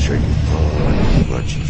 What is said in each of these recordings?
الشيطان الرجيم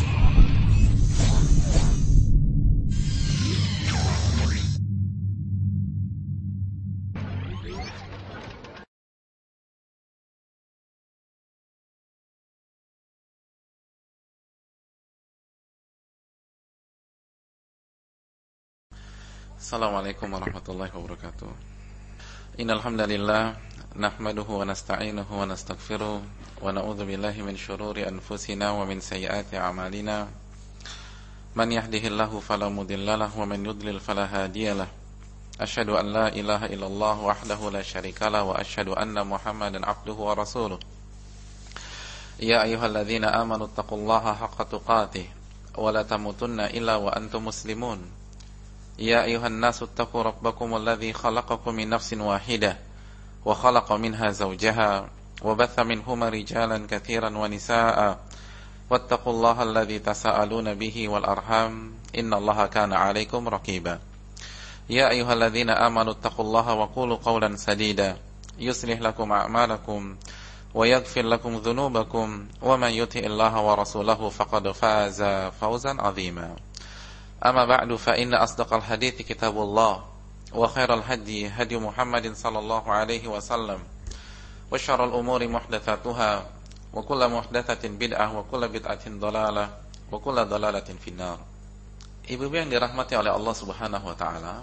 Assalamualaikum warahmatullahi wabarakatuh. Innal hamdalillah nahmaduhu wa nasta'inuhu wa nastaghfiruh wa na'udzu billahi min syururi anfusina wa min sayyiati a'malina. Man yahdihillahu fala mudhillalah wa man yudlil fala hadiyalah. Asyhadu an la ilaha illallah wahdahu la syarikalah wa asyhadu anna Muhammadan 'abduhu wa rasuluh. Ya ayyuhalladzina amanu taqullaha haqqa tuqatih wa la tamutunna illa wa antum muslimun. Ya ayuhan nasu attaqu rabbakum alladhi khalaqakum min nafsin wahidah wa khalaqa minha zawjaha wa batha minhuma rijalan katsiran wa nisaa'a wattaqullaha alladhi tasaaluna bihi wal arham innallaha kana 'alaikum raqiba. Ya ayyuhalladzina amanu taqullaha wa qulu qawlan sadida yuslih lakum a'malakum wa yaghfir lakum dhunubakum wa man yuti'illaha wa rasulahu faqad faza fawzan 'azima. Amma ba'du fa inna asdaqal hadithi kitabullah wa khairal hadi hadi Muhammadin sallallahu alaihi wasallam wa syarrul umuri muhdatsatuha wa kullu muhdatsatin bid'ah wa kullu bid'atin dhalalah wa kullu dhalalatin finnar. Ibu-ibu yang dirahmati oleh Allah Subhanahu wa taala,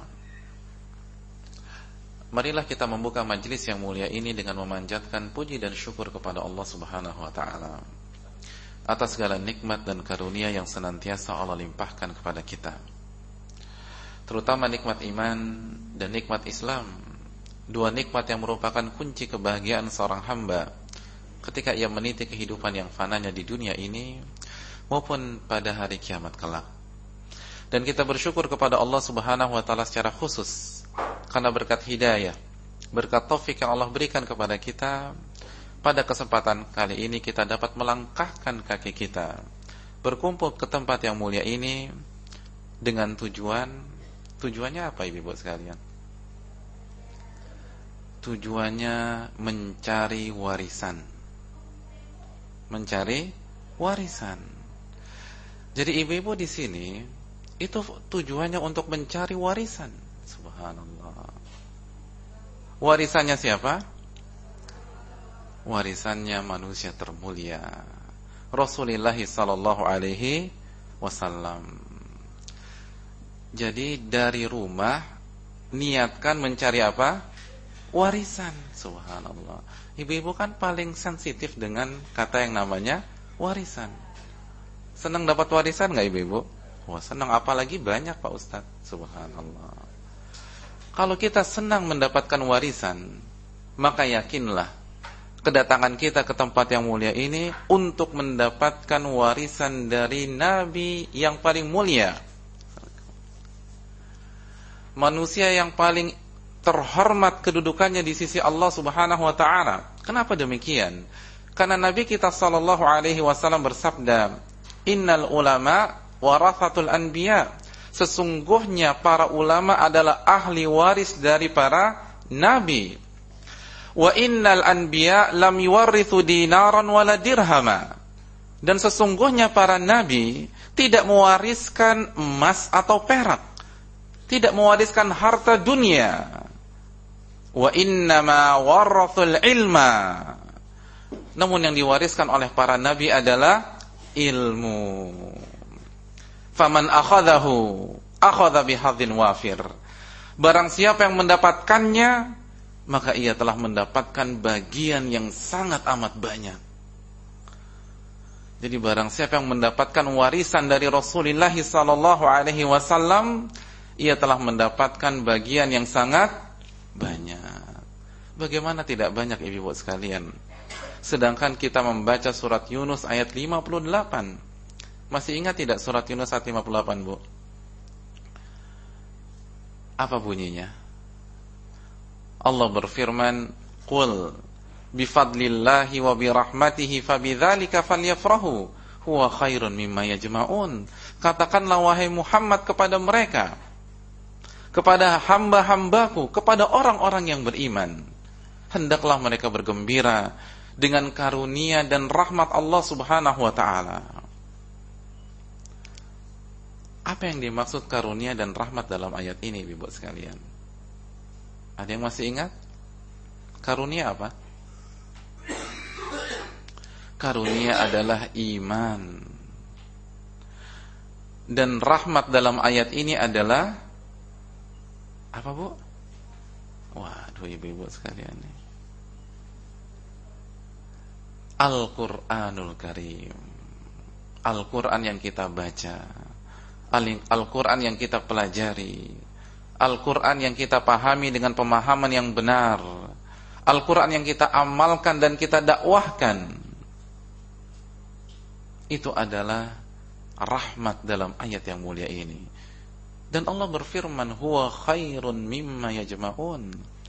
marilah kita membuka majelis yang mulia ini dengan memanjatkan puji dan syukur kepada Allah Subhanahu wa taala atas segala nikmat dan karunia yang senantiasa Allah limpahkan kepada kita, terutama nikmat iman dan nikmat Islam, dua nikmat yang merupakan kunci kebahagiaan seorang hamba ketika ia meniti kehidupan yang fananya di dunia ini maupun pada hari kiamat kelak. Dan kita bersyukur kepada Allah Subhanahu wa taala secara khusus karena berkat hidayah, berkat taufik yang Allah berikan kepada kita. Pada kesempatan kali ini kita dapat melangkahkan kaki kita berkumpul ke tempat yang mulia ini dengan tujuannya apa ibu sekalian? Tujuannya mencari warisan. Mencari warisan. Jadi ibu-ibu di sini itu tujuannya untuk mencari warisan. Subhanallah. Warisannya siapa? Warisannya manusia termulia Rasulullah sallallahu alaihi wasallam. Jadi dari rumah niatkan mencari apa? Warisan. Subhanallah. Ibu-ibu kan paling sensitif dengan kata yang namanya warisan. Senang dapat warisan enggak ibu-ibu? Wah, senang, apalagi banyak Pak Ustadz. Subhanallah. Kalau kita senang mendapatkan warisan, maka yakinlah kedatangan kita ke tempat yang mulia ini untuk mendapatkan warisan dari Nabi yang paling mulia, manusia yang paling terhormat kedudukannya di sisi Allah Subhanahu wa taala. Kenapa demikian? Karena Nabi kita sallallahu alaihi wasallam bersabda, "Innal ulama warathatul anbiya." Sesungguhnya para ulama adalah ahli waris dari para nabi. Wa innal anbiya lam yuwarrithu dinaran wala dirhama. Dan sesungguhnya para nabi tidak mewariskan emas atau perak, tidak mewariskan harta dunia. Wa innama warathul ilma. Namun yang diwariskan oleh para nabi adalah ilmu. Faman akhadahu akhadha bihadzin wafir. Barang siapa yang mendapatkannya, maka ia telah mendapatkan bagian yang sangat amat banyak. Jadi barang siapa yang mendapatkan warisan dari Rasulullah sallallahu alaihi wasallam, ia telah mendapatkan bagian yang sangat banyak. Bagaimana tidak banyak ibu-ibu sekalian? Sedangkan kita membaca surat Yunus ayat 58. Masih ingat tidak surat Yunus ayat 58, Bu? Apa bunyinya? Allah berfirman, "Qul bifadlillahi wa birahmatihi fabidzalika falyafrahu huwa khairun mimma yajma'un." Katakanlah wahai Muhammad kepada mereka, kepada hamba-hambaku, kepada orang-orang yang beriman, hendaklah mereka bergembira dengan karunia dan rahmat Allah Subhanahu wa taala. Apa yang dimaksud karunia dan rahmat dalam ayat ini, Ibu sekalian? Ada yang masih ingat? Karunia apa? Karunia adalah iman. Dan rahmat dalam ayat ini adalah apa, Bu? Waduh, ibu-ibu sekalian nih. Al-Qur'anul Karim. Al-Qur'an yang kita baca, Al-Qur'an yang kita pelajari, Al-Qur'an yang kita pahami dengan pemahaman yang benar, Al-Qur'an yang kita amalkan dan kita dakwahkan. Itu adalah rahmat dalam ayat yang mulia ini. Dan Allah berfirman, huwa khairun mimma yajma'un.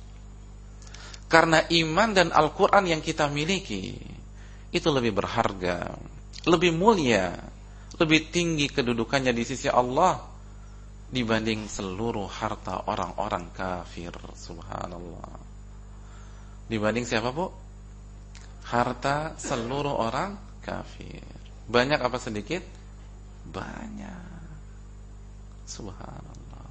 Karena iman dan Al-Qur'an yang kita miliki itu lebih berharga, lebih mulia, lebih tinggi kedudukannya di sisi Allah dibanding seluruh harta orang-orang kafir. Subhanallah. Dibanding siapa, Bu? Harta seluruh orang kafir. Banyak apa sedikit? Banyak. Subhanallah.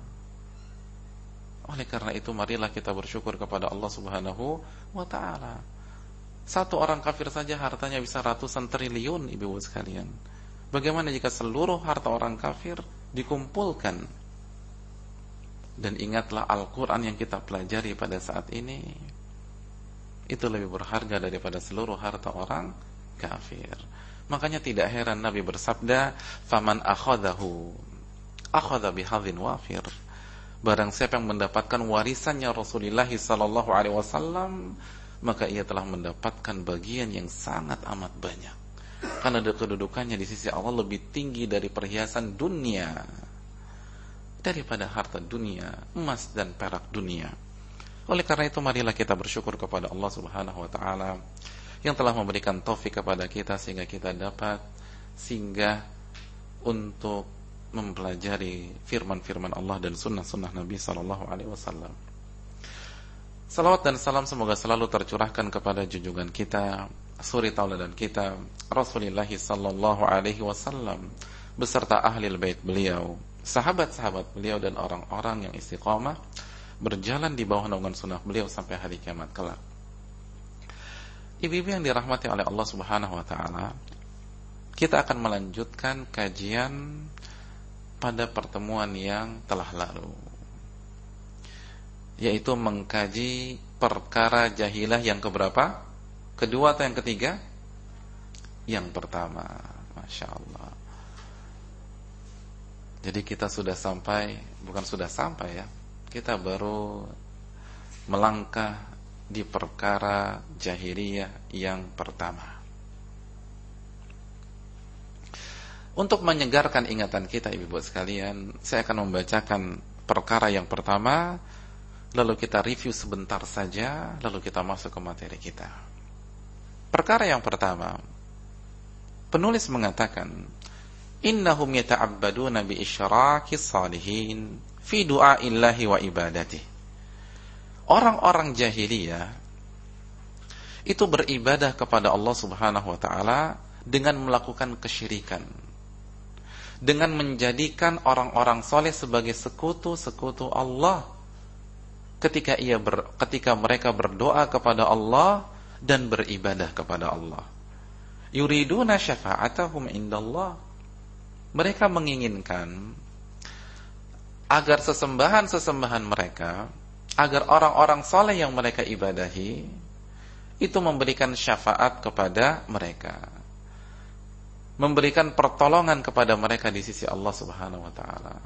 Oleh karena itu marilah kita bersyukur kepada Allah Subhanahu wa ta'ala. Satu orang kafir saja hartanya bisa ratusan triliun, ibu-ibu sekalian. Bagaimana jika seluruh harta orang kafir dikumpulkan? Dan ingatlah Al-Quran yang kita pelajari pada saat ini, itu lebih berharga daripada seluruh harta orang kafir. Makanya tidak heran Nabi bersabda, faman akhadahu akhadha bihadzin wafir. Barang siapa yang mendapatkan warisannya Rasulullah sallallahu alaihi wasallam, maka ia telah mendapatkan bagian yang sangat amat banyak. Karena kedudukannya di sisi Allah lebih tinggi dari perhiasan dunia, daripada harta dunia, emas dan perak dunia. Oleh karena itu marilah kita bersyukur kepada Allah Subhanahu wa taala yang telah memberikan taufik kepada kita sehingga kita dapat singgah untuk mempelajari firman-firman Allah dan sunnah-sunnah Nabi sallallahu alaihi wasallam. Salawat dan salam semoga selalu tercurahkan kepada junjungan kita, suri tauladan kita, Rasulullah sallallahu alaihi wasallam beserta ahli bait beliau, sahabat-sahabat beliau dan orang-orang yang istiqamah berjalan di bawah naungan sunnah beliau sampai hari kiamat kelak. Ibu-ibu yang dirahmati oleh Allah Subhanahu wa taala, kita akan melanjutkan kajian pada pertemuan yang telah lalu, yaitu mengkaji perkara jahilah yang keberapa? Kedua atau yang ketiga? Yang pertama. Masya Allah. Jadi kita sudah sampai, bukan sudah sampai ya, kita baru melangkah di perkara jahiliyah yang pertama. Untuk menyegarkan ingatan kita, ibu-ibu sekalian, saya akan membacakan perkara yang pertama, lalu kita review sebentar saja, lalu kita masuk ke materi kita. Perkara yang pertama, penulis mengatakan, innahum yata'abbaduna bi isyraqis salihin fi du'aillahi wa ibadatih. Orang-orang jahiliyah itu beribadah kepada Allah Subhanahu wa taala dengan melakukan kesyirikan, dengan menjadikan orang-orang soleh sebagai sekutu-sekutu Allah ketika mereka berdoa kepada Allah dan beribadah kepada Allah. Yuriduna syafa'atahum indallah. Mereka menginginkan agar sesembahan-sesembahan mereka, agar orang-orang soleh yang mereka ibadahi itu memberikan syafaat kepada mereka, memberikan pertolongan kepada mereka di sisi Allah Subhanahu wa taala.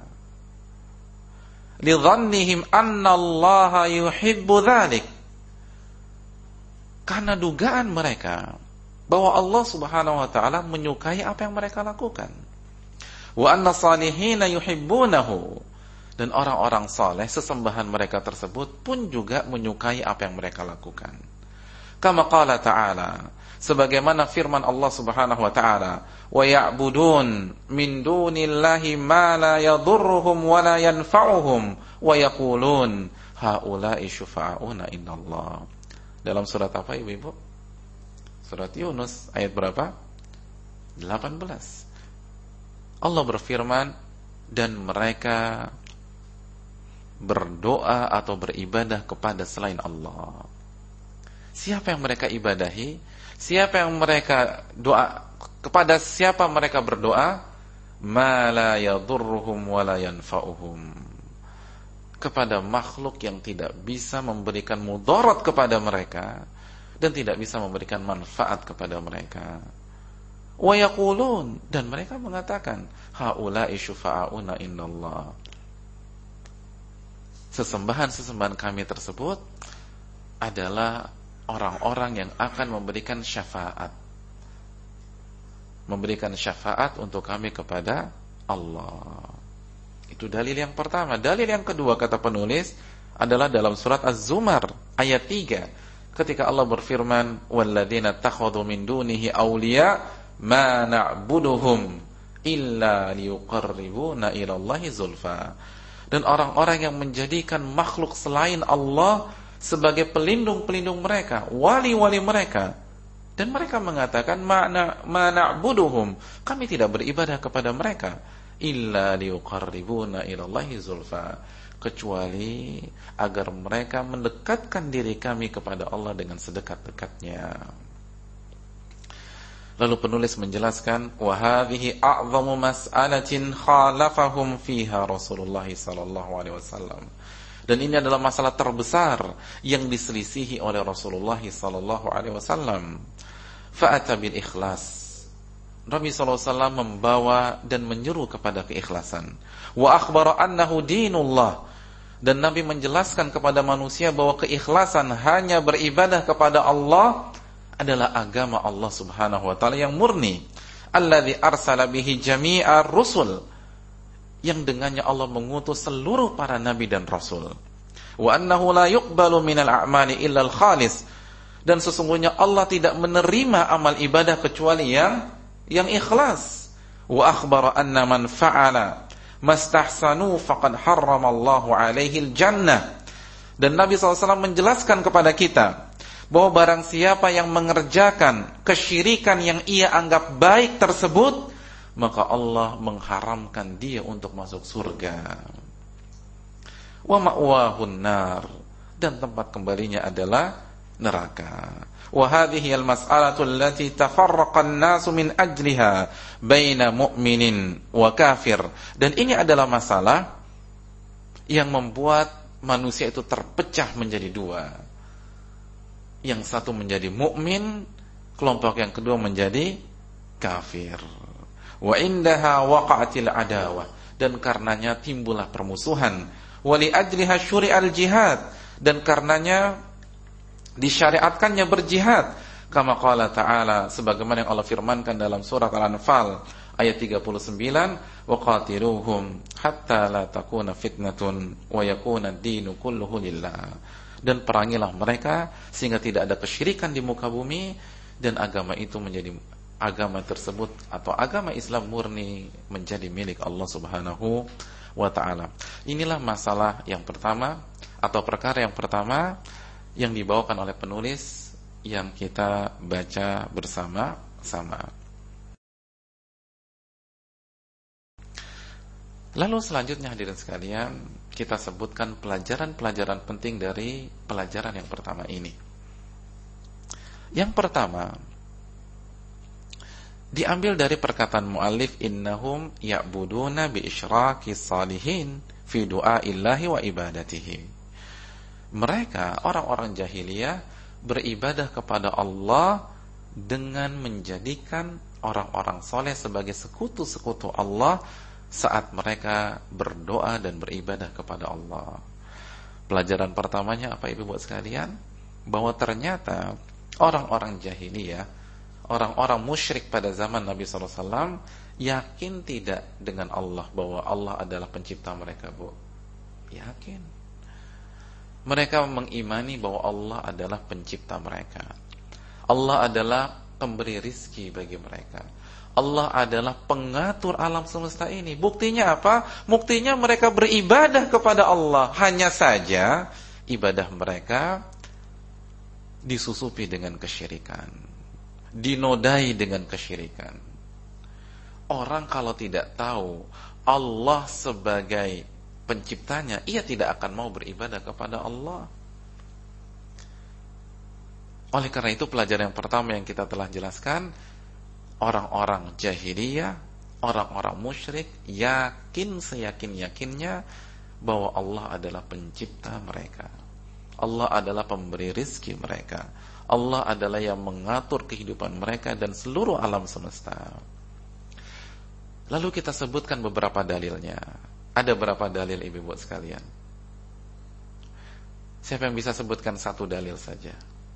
Lidzannihim annallaha yuhibbu dzalik. Karena dugaan mereka bahwa Allah Subhanahu wa taala menyukai apa yang mereka lakukan. Wa anna salihina yuhibbunahu. Dan orang-orang saleh, sesembahan mereka tersebut pun juga menyukai apa yang mereka lakukan. Kama qala ta'ala, sebagaimana firman Allah Subhanahu wa taala, wa ya'budun min dunillahi ma la yadhurruhum wa la yanfa'uhum wa yaqulun haula'i syufa'auna indallah. Dalam surat apa, Ibu-ibu? Surat Yunus ayat berapa? 18. Allah berfirman, dan mereka berdoa atau beribadah kepada selain Allah. Siapa yang mereka ibadahi? Siapa yang mereka doa? Kepada siapa mereka berdoa? Ma la yadurruhum wa la yanfa'uhum. Kepada makhluk yang tidak bisa memberikan mudarat kepada mereka dan tidak bisa memberikan manfaat kepada mereka. Wa yaqulun, dan mereka mengatakan, haula'i syufa'auna indallah. Sesembahan-sesembahan kami tersebut adalah orang-orang yang akan memberikan syafaat. Memberikan syafaat untuk kami kepada Allah. Itu dalil yang pertama. Dalil yang kedua, kata penulis, adalah dalam surat Az-Zumar ayat 3, ketika Allah berfirman, walladzina takhadhu min dunihi awliya ma na'buduhum illa liyuqarribuna ilallahi zulfa. Dan orang-orang yang menjadikan makhluk selain Allah sebagai pelindung-pelindung mereka, wali-wali mereka, dan mereka mengatakan ma na'buduhum, kami tidak beribadah kepada mereka illa liyuqarribuna ilallahi zulfa, kecuali agar mereka mendekatkan diri kami kepada Allah dengan sedekat-dekatnya. Lalu penulis menjelaskan, wa hadhihi a'zamu mas'alatin khalafahum fiha Rasulullah sallallahu alaihi wasallam. Dan ini adalah masalah terbesar yang diselisihi oleh Rasulullah sallallahu alaihi wasallam. Fa'ata bil ikhlas. Nabi sallallahu alaihi wasallam membawa dan menyeru kepada keikhlasan. Wa akhbara annahu dinullah. Dan Nabi menjelaskan kepada manusia bahwa keikhlasan hanya beribadah kepada Allah adalah agama Allah Subhanahu wa taala yang murni, alladzi arsala bihi jami'ar rusul, yang dengannya Allah mengutus seluruh para nabi dan rasul. Wa annahu la yuqbalu minal a'mali illa al-khalis, dan sesungguhnya Allah tidak menerima amal ibadah kecuali yang ikhlas. Wa akhbara anna man fa'ala mastahsanu faqad harramallahu alaihi al-jannah. Dan Nabi SAW menjelaskan kepada kita bahwa barang siapa yang mengerjakan kesyirikan yang ia anggap baik tersebut, maka Allah mengharamkan dia untuk masuk surga. Wa ma'wahun nar, dan tempat kembalinya adalah neraka. Wa hadhihi al-mas'alatu allati tafarraqa an-nasu min ajliha baina mu'minin wa kafir. Dan ini adalah masalah yang membuat manusia itu terpecah menjadi dua. Yang satu menjadi mukmin, kelompok yang kedua menjadi kafir. Wa indaha waqa'atil adawah, dan karenanya timbullah permusuhan. Wa li ajliha syuri'al jihad, dan karenanya disyariatkannya berjihad. Kama qala ta'ala, sebagaimana yang Allah firmankan dalam surat Al-Anfal ayat 39, wa qatiluhum hatta la takuna fitnatun wa yakuna ad-dinu kulluhu lillah. Dan perangilah mereka sehingga tidak ada kesyirikan di muka bumi, dan agama itu menjadi agama tersebut atau agama Islam murni menjadi milik Allah Subhanahu wa taala. Inilah masalah yang pertama atau perkara yang pertama yang dibawakan oleh penulis yang kita baca bersama-sama. Lalu selanjutnya hadirin sekalian, kita sebutkan pelajaran-pelajaran penting dari pelajaran yang pertama ini. Yang pertama, diambil dari perkataan muallif, innahum ya'buduna bi isyraki salihin fi du'aillahi wa ibadatihi. Mereka, orang-orang jahiliyah, beribadah kepada Allah dengan menjadikan orang-orang soleh sebagai sekutu-sekutu Allah saat mereka berdoa dan beribadah kepada Allah. Pelajaran pertamanya apa Ibu buat sekalian? Bahwa ternyata orang-orang jahiliyah, orang-orang musyrik pada zaman Nabi SAW, yakin tidak dengan Allah, bahwa Allah adalah pencipta mereka, Bu? Yakin. Mereka mengimani bahwa Allah adalah pencipta mereka. Allah adalah pemberi rizki bagi mereka. Allah adalah pengatur alam semesta ini. Buktinya apa? Buktinya mereka beribadah kepada Allah. Hanya saja ibadah mereka disusupi dengan kesyirikan. dinodai dengan kesyirikan. Orang kalau tidak tahu Allah sebagai penciptanya, ia tidak akan mau beribadah kepada Allah. Oleh karena itu pelajaran yang pertama yang kita telah jelaskan, orang-orang jahiliyah, orang-orang musyrik yakin seyakin-yakinnya bahwa Allah adalah pencipta mereka. Allah adalah pemberi rizki mereka. Allah adalah yang mengatur kehidupan mereka dan seluruh alam semesta. Lalu kita sebutkan beberapa dalilnya. Ada berapa dalil ibu-ibu sekalian? Siapa yang bisa sebutkan satu dalil saja?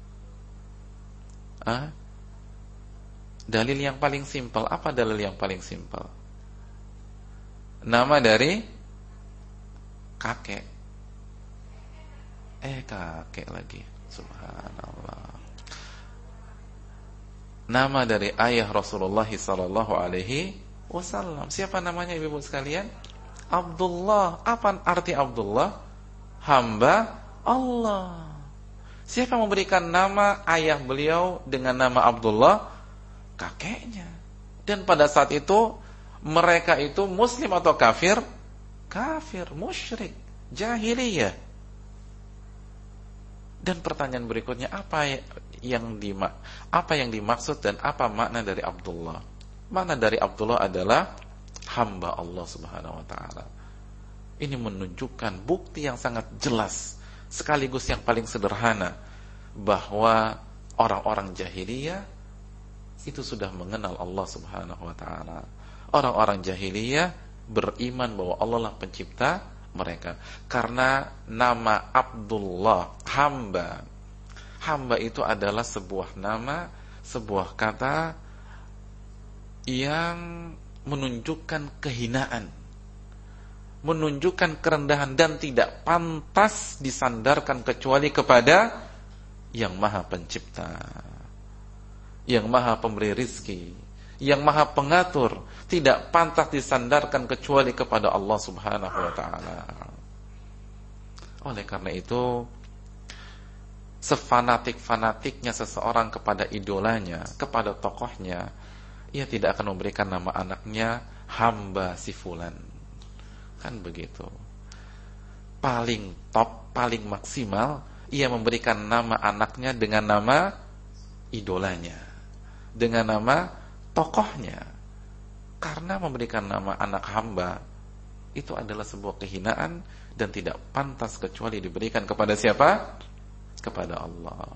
Dalil yang paling simpel. Apa dalil yang paling simpel? Nama dari kakek. Kakek lagi. Subhanallah. Nama dari ayah Rasulullah sallallahu alaihi wasallam. Siapa namanya ibu-ibu sekalian? Abdullah. Apa arti Abdullah? Hamba Allah. Siapa yang memberikan nama ayah beliau dengan nama Abdullah? Kakeknya. Dan pada saat itu mereka itu muslim atau kafir? Kafir, musyrik, jahiliyah. Dan pertanyaan berikutnya, apa yang dimaksud dan apa makna dari Abdullah? Makna dari Abdullah adalah hamba Allah Subhanahu wa taala. Ini menunjukkan bukti yang sangat jelas sekaligus yang paling sederhana bahwa orang-orang jahiliyah itu sudah mengenal Allah Subhanahu wa taala. Orang-orang jahiliyah beriman bahwa Allah lah pencipta mereka. Karena nama Abdullah, hamba. Hamba itu adalah sebuah nama, sebuah kata yang menunjukkan kehinaan, menunjukkan kerendahan dan tidak pantas disandarkan kecuali kepada yang maha pencipta, yang maha pemberi rizki, yang maha pengatur. Tidak pantas disandarkan kecuali kepada Allah Subhanahu wa ta'ala. Oleh karena itu, sefanatik-fanatiknya seseorang kepada idolanya, kepada tokohnya, ia tidak akan memberikan nama anaknya hamba si fulan. Kan begitu. Paling top, paling maksimal, ia memberikan nama anaknya dengan nama idolanya, dengan nama tokohnya. Karena memberikan nama anak hamba itu adalah sebuah kehinaan dan tidak pantas kecuali diberikan kepada siapa? Kepada Allah.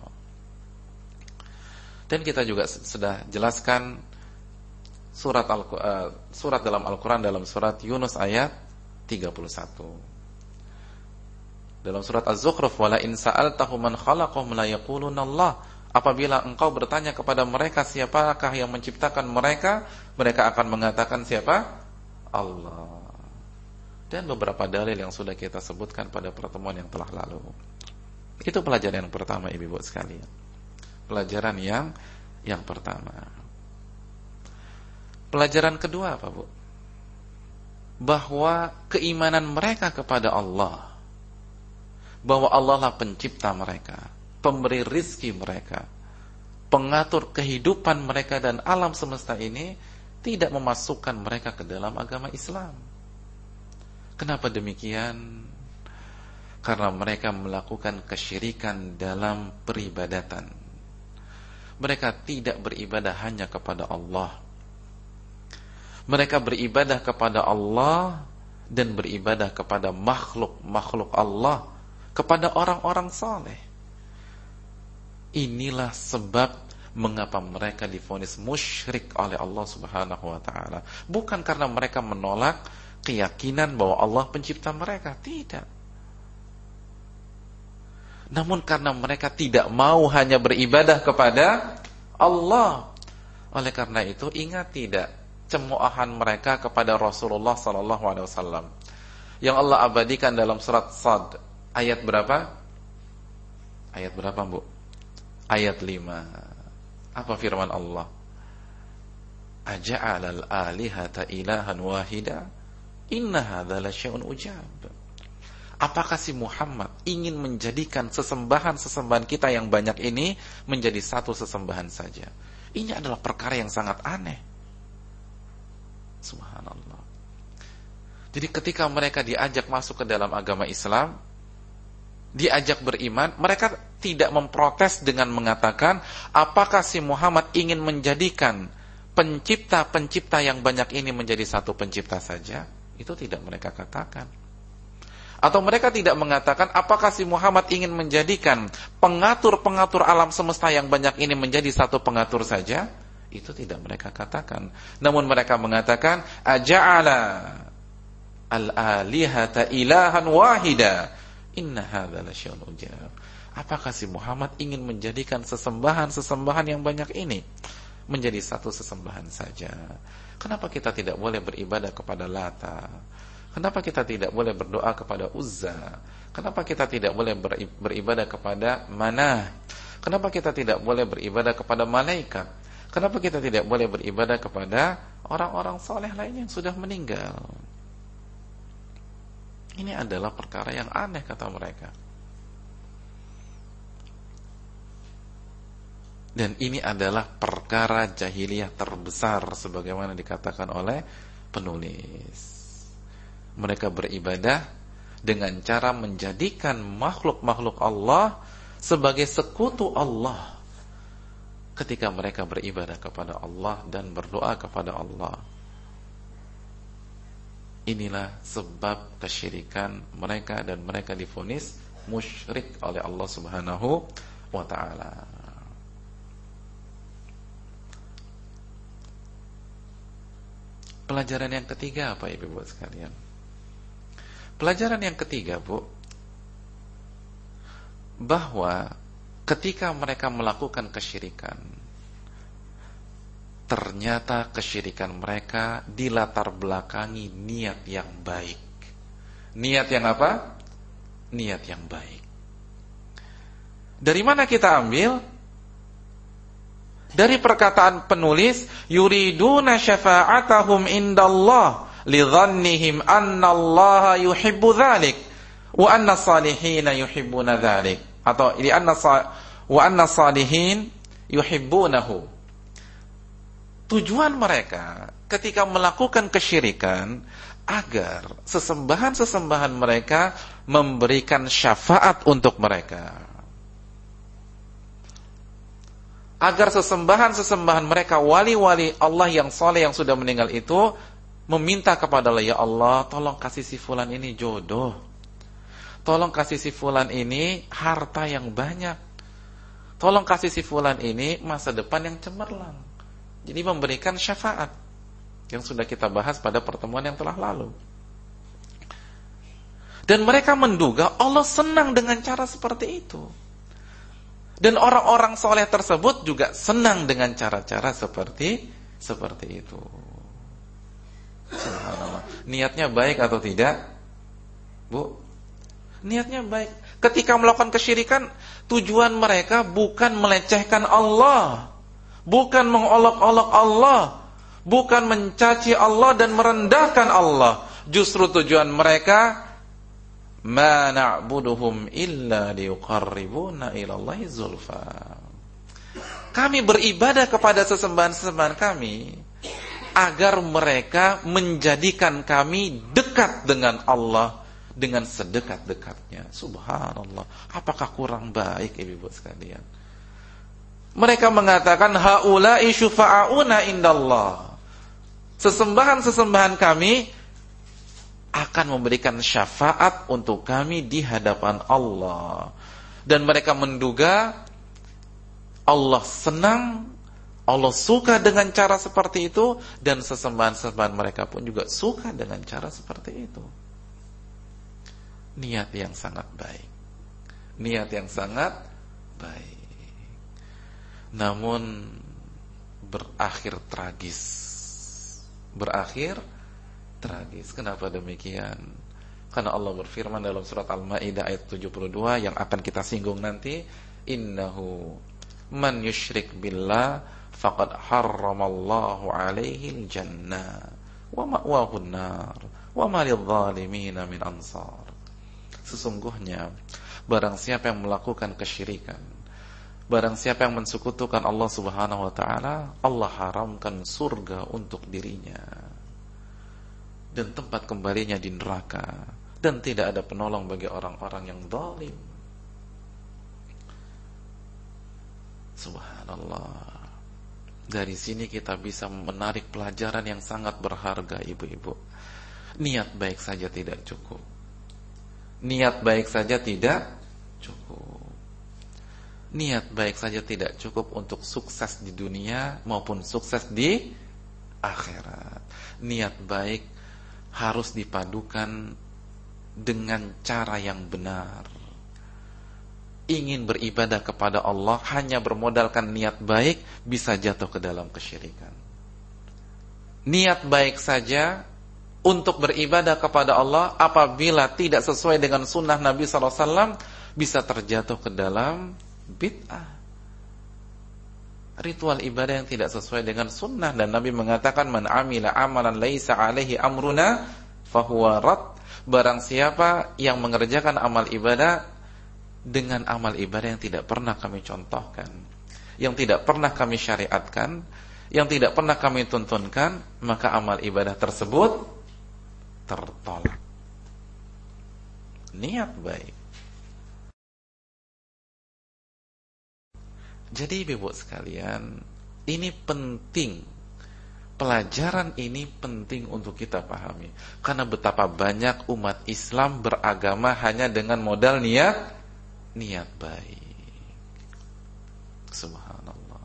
Dan kita juga sudah jelaskan surat dalam Al-Quran dalam surat Yunus ayat 31. Dalam surat Az-Zukhruf, wala in sa'altahum man khalaqahum la yaquluna Allah. Apabila engkau bertanya kepada mereka siapakah yang menciptakan mereka, mereka akan mengatakan siapa? Allah. Dan beberapa dalil yang sudah kita sebutkan pada pertemuan yang telah lalu. Itu pelajaran yang pertama ibu-ibu sekalian. Pelajaran yang pertama. Pelajaran kedua apa, Bu? Bahwa keimanan mereka kepada Allah, bahwa Allah lah pencipta mereka, pemberi rizki mereka, pengatur kehidupan mereka dan alam semesta ini, tidak memasukkan mereka ke dalam agama Islam. Kenapa demikian? Karena mereka melakukan kesyirikan dalam peribadatan. Mereka tidak beribadah hanya kepada Allah. Mereka beribadah kepada Allah dan beribadah kepada makhluk Allah, kepada orang-orang saleh. Inilah sebab mengapa mereka divonis musyrik oleh Allah Subhanahu wa taala. Bukan karena mereka menolak keyakinan bahwa Allah pencipta mereka, tidak. Namun karena mereka tidak mau hanya beribadah kepada Allah. Oleh karena itu, ingat tidak cemoohan mereka kepada Rasulullah sallallahu alaihi wasallam yang Allah abadikan dalam surat Sad ayat berapa? Ayat berapa, Bu? Ayat 5. Apa firman Allah? Aja'alal alihata ilahan wahida inna hadza lasyai'un ujab. Apakah si Muhammad ingin menjadikan sesembahan kita yang banyak ini menjadi satu sesembahan saja? Ini adalah perkara yang sangat aneh. Subhanallah. Jadi ketika mereka diajak masuk ke dalam agama Islam, diajak beriman, mereka tidak memprotes dengan mengatakan, apakah si Muhammad ingin menjadikan pencipta-pencipta yang banyak ini menjadi satu pencipta saja? Itu tidak mereka katakan. Atau mereka tidak mengatakan, apakah si Muhammad ingin menjadikan pengatur-pengatur alam semesta yang banyak ini menjadi satu pengatur saja? Itu tidak mereka katakan. Namun mereka mengatakan, aja'ala al-alihata ilahan wahida, inna hadza lasyai'un ujab. Apakah si Muhammad ingin menjadikan sesembahan-sesembahan yang banyak ini menjadi satu sesembahan saja? Kenapa kita tidak boleh beribadah kepada Lata? Kenapa kita tidak boleh berdoa kepada Uzza? Kenapa kita tidak boleh beribadah kepada Manah? Kenapa kita tidak boleh beribadah kepada malaikat? Kenapa kita tidak boleh beribadah kepada orang-orang saleh lain yang sudah meninggal? Ini adalah perkara yang aneh, kata mereka. Dan ini adalah perkara jahiliyah terbesar sebagaimana dikatakan oleh penulis. Mereka beribadah dengan cara menjadikan makhluk-makhluk Allah sebagai sekutu Allah ketika mereka beribadah kepada Allah dan berdoa kepada Allah. Inilah sebab kesyirikan mereka, dan mereka divonis musyrik oleh Allah Subhanahu wa ta'ala. Pelajaran yang ketiga apa Ibu sekalian? Pelajaran yang ketiga, Bu, bahwa ketika mereka melakukan kesyirikan, ternyata kesyirikan mereka dilatar belakangi niat yang baik. Niat yang apa? Niat yang baik. Dari mana kita ambil? Dari perkataan penulis, yuriduna syafa'atahum indallah lidhannihim annallaha yuhibbu dzalik wa anna salihina yuhibbuna dzalik, atau wa anna salihin yuhibbunahu. Tujuan mereka ketika melakukan kesyirikan agar sesembahan-sesembahan mereka memberikan syafaat untuk mereka, agar sesembahan-sesembahan mereka, wali-wali Allah yang soleh yang sudah meninggal itu, meminta kepada Allah, ya Allah, tolong kasih si fulan ini jodoh, tolong kasih si fulan ini harta yang banyak, tolong kasih si fulan ini masa depan yang cemerlang. Jadi memberikan syafaat yang sudah kita bahas pada pertemuan yang telah lalu. Dan mereka menduga Allah senang dengan cara seperti itu. Dan orang-orang soleh tersebut juga senang dengan cara-cara seperti itu. Subhanallah. Niatnya baik atau tidak, Bu? Niatnya baik. Ketika melakukan kesyirikan, tujuan mereka bukan melecehkan Allah, bukan mengolok-olok Allah, bukan mencaci Allah dan merendahkan Allah. Justru tujuan mereka, ma na'buduhum illa liqarribuna ilallahi zulfa. Kami beribadah kepada sesembahan-sesembahan kami agar mereka menjadikan kami dekat dengan Allah dengan sedekat-dekatnya. Subhanallah. Apakah kurang baik Ibu sekalian? Mereka mengatakan haula'i syufa'auna indallah. Sesembahan-sesembahan kami akan memberikan syafaat untuk kami di hadapan Allah. Dan mereka menduga Allah senang, Allah suka dengan cara seperti itu, dan sesembahan-sesembahan mereka pun juga suka dengan cara seperti itu. Niat yang sangat baik. Niat yang sangat baik. Namun berakhir tragis. Berakhir tragis. Kenapa demikian? Karena Allah berfirman dalam surat Al-Maidah ayat 72 yang akan kita singgung nanti, innahu man yusyrik billah faqad harramallahu alaihi al-jannah wa ma'wahu an-nar wa ma lidh-dhalimin min ansar. Sesungguhnya barang siapa yang melakukan kesyirikan, Barang siapa yang mensekutukan Allah Subhanahu wa taala, Allah haramkan surga untuk dirinya dan tempat kembalinya di neraka, dan tidak ada penolong bagi orang-orang yang zalim. Subhanallah. Dari sini kita bisa menarik pelajaran yang sangat berharga, ibu-ibu. Niat baik saja tidak cukup. Niat baik saja tidak cukup. Niat baik saja tidak cukup untuk sukses di dunia maupun sukses di akhirat. Niat baik harus dipadukan dengan cara yang benar. Ingin beribadah kepada Allah hanya bermodalkan niat baik, bisa jatuh ke dalam kesyirikan. Niat baik saja untuk beribadah kepada Allah apabila tidak sesuai dengan sunnah Nabi SAW, bisa terjatuh ke dalam bid'ah, ritual ibadah yang tidak sesuai dengan sunnah. Dan Nabi mengatakan, man amila amalan laisa alaihi amruna fahuwa rad. Barang siapa yang mengerjakan amal ibadah dengan amal ibadah yang tidak pernah kami contohkan, yang tidak pernah kami syariatkan, yang tidak pernah kami tuntunkan, maka amal ibadah tersebut tertolak. Niat baik. Jadi ibu sekalian, ini penting. Pelajaran ini penting untuk kita pahami. Karena betapa banyak umat Islam beragama hanya dengan modal niat baik. Subhanallah.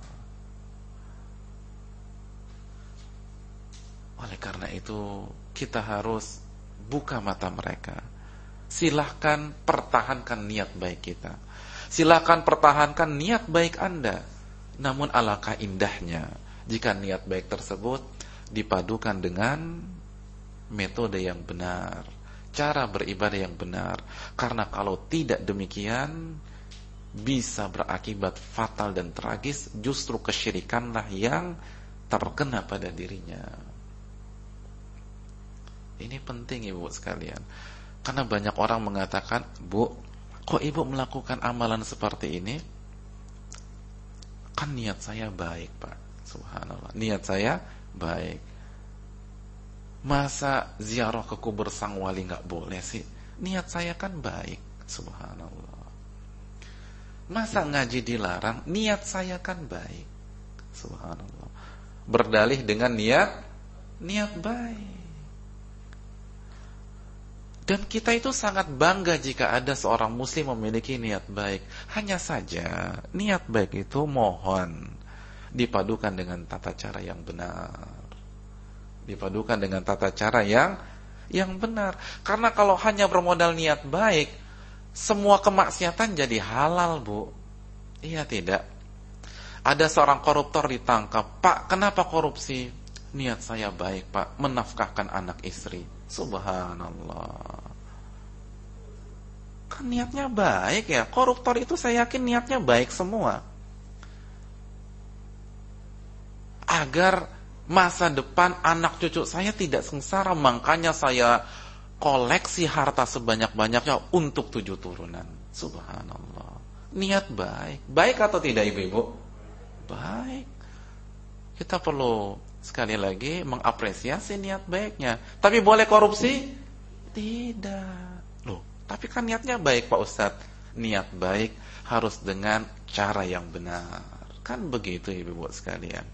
Oleh karena itu, kita harus buka mata mereka. Silahkan pertahankan niat baik kita. Silahkan pertahankan niat baik Anda. Namun alangkah indahnya jika niat baik tersebut dipadukan dengan metode yang benar, cara beribadah yang benar. Karena kalau tidak demikian, bisa berakibat fatal dan tragis. Justru kesyirikanlah yang terkena pada dirinya. Ini penting ibu sekalian. Karena banyak orang mengatakan, Bu, kok ibu melakukan amalan seperti ini? Kan niat saya baik, Pak. Subhanallah, niat saya baik. Masa ziarah ke kubur sang wali gak boleh sih? Niat saya kan baik. Subhanallah. Masa ngaji dilarang? Niat saya kan baik. Subhanallah. Berdalih dengan niat baik. Dan kita itu sangat bangga jika ada seorang muslim memiliki niat baik. Hanya saja niat baik itu mohon dipadukan dengan tata cara yang benar. Dipadukan dengan tata cara yang benar. Karena kalau hanya bermodal niat baik, semua kemaksiatan jadi halal, Bu. Iya tidak? Ada seorang koruptor ditangkap. Pak, kenapa korupsi? Niat saya baik, Pak, menafkahkan anak istri. Subhanallah. Kan niatnya baik ya. Koruptor itu saya yakin niatnya baik semua. Agar masa depan anak cucu saya tidak sengsara, makanya saya koleksi harta sebanyak-banyaknya untuk 7 turunan. Subhanallah. Niat baik. Baik atau tidak ibu-ibu? Baik. Kita perlu sekali lagi mengapresiasi niat baiknya. Tapi boleh korupsi? Tidak. Loh, tapi kan niatnya baik Pak Ustadz. Niat baik harus dengan cara yang benar. Kan begitu ibu-ibu sekalian.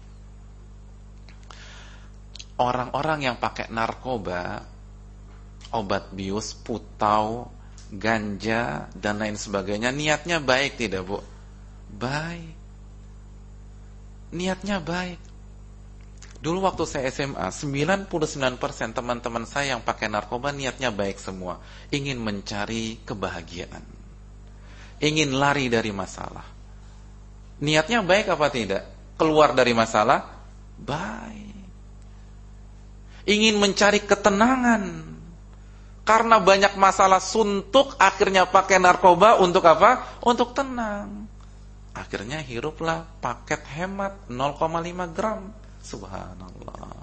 Orang-orang yang pakai narkoba, obat bius, putau, ganja, dan lain sebagainya, niatnya baik tidak, Bu? Baik. Niatnya baik. Dulu waktu saya SMA, 99% teman-teman saya yang pakai narkoba niatnya baik semua. Ingin mencari kebahagiaan. Ingin lari dari masalah. Niatnya baik apa tidak? Keluar dari masalah? Baik. Ingin mencari ketenangan. Karena banyak masalah suntuk, akhirnya pakai narkoba untuk apa? Untuk tenang. Akhirnya hiruplah paket hemat 0,5 gram. Subhanallah.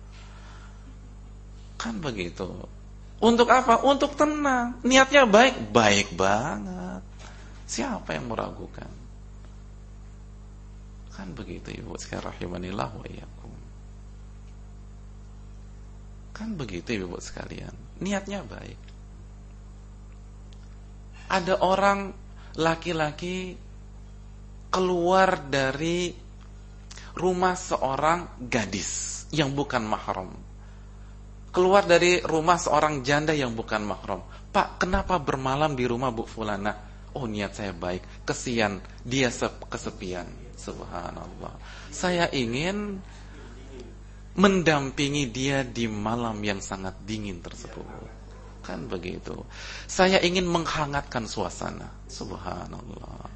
Kan begitu. Untuk apa? Untuk tenang. Niatnya baik? Baik banget. Siapa yang meragukan? Kan begitu ibu sekalian rahimanillah wa iyyakum. Kan begitu ibu sekalian. Niatnya baik. Ada orang laki-laki keluar dari rumah seorang gadis yang bukan mahram. Keluar dari rumah seorang janda yang bukan mahram. Pak, kenapa bermalam di rumah Bu Fulana? Oh, niat saya baik. Kesian dia kesepian. Subhanallah. Saya ingin mendampingi dia di malam yang sangat dingin tersebut. Kan begitu. Saya ingin menghangatkan suasana. Subhanallah.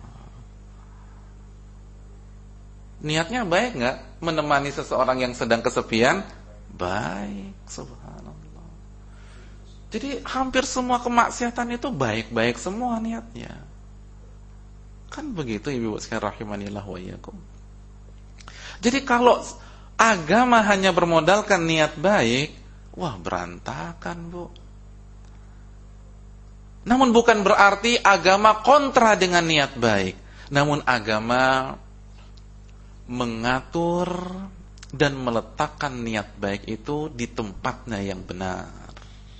Niatnya baik nggak? Menemani seseorang yang sedang kesepian? Baik. Subhanallah. Jadi hampir semua kemaksiatan itu baik-baik semua niatnya. Kan begitu ibu sekalian rahimanillah wa iyyakum. Jadi kalau agama hanya bermodalkan niat baik, wah berantakan, Bu. Namun bukan berarti agama kontra dengan niat baik. Namun agama mengatur dan meletakkan niat baik itu di tempatnya yang benar.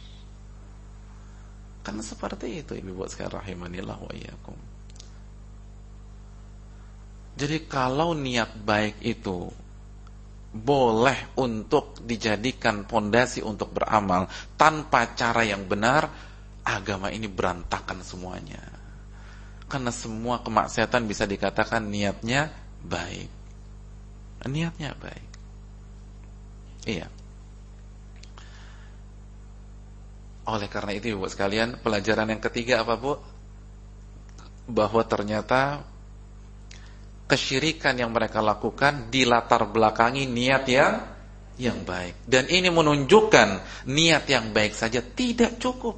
Kan seperti itu ibu sekalian rahimanillah wa iyyakum. Jadi kalau niat baik itu boleh untuk dijadikan pondasi untuk beramal tanpa cara yang benar, agama ini berantakan semuanya. Karena semua kemaksiatan bisa dikatakan niatnya baik. Niatnya baik. Iya. Oleh karena itu ibu sekalian, pelajaran yang ketiga apa, Bu? Bahwa ternyata kesyirikan yang mereka lakukan dilatar belakangi niat yang baik. Dan ini menunjukkan niat yang baik saja tidak cukup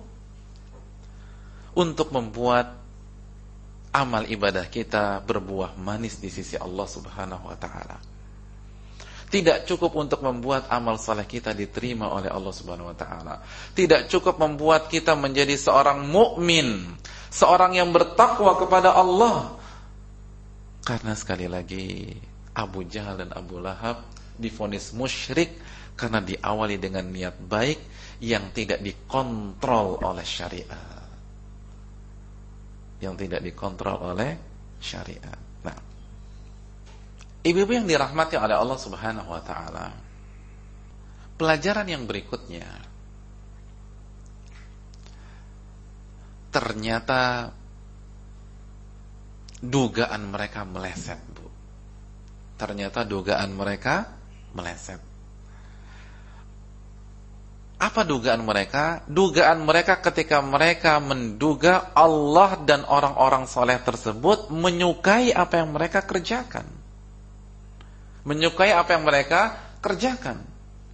untuk membuat amal ibadah kita berbuah manis di sisi Allah Subhanahu wa taala. Tidak cukup untuk membuat amal saleh kita diterima oleh Allah Subhanahu wa taala. Tidak cukup membuat kita menjadi seorang mukmin, seorang yang bertakwa kepada Allah. Karena sekali lagi Abu Jahal dan Abu Lahab divonis musyrik karena diawali dengan niat baik yang tidak dikontrol oleh syariat. Yang tidak dikontrol oleh syariat. Nah, ibu-ibu yang dirahmati oleh Allah Subhanahu wa taala, pelajaran yang berikutnya, ternyata dugaan mereka meleset, Bu. Ternyata dugaan mereka meleset. Apa dugaan mereka? Dugaan mereka ketika mereka menduga Allah dan orang-orang soleh tersebut menyukai apa yang mereka kerjakan. Menyukai apa yang mereka kerjakan.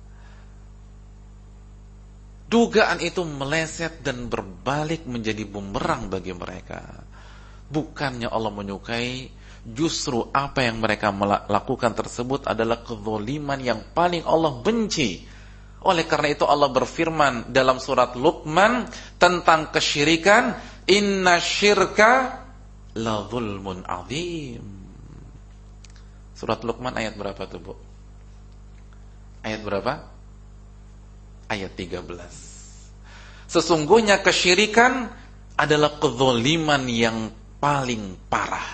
Dugaan itu meleset dan berbalik menjadi bumerang bagi mereka. Bukannya Allah menyukai, justru apa yang mereka lakukan tersebut adalah kezaliman yang paling Allah benci. Oleh karena itu Allah berfirman dalam surat Luqman tentang kesyirikan, inna syirka la zulmun azim. Surat Luqman ayat berapa tuh, Bu? Ayat berapa? Ayat 13. Sesungguhnya kesyirikan adalah kezaliman yang paling parah,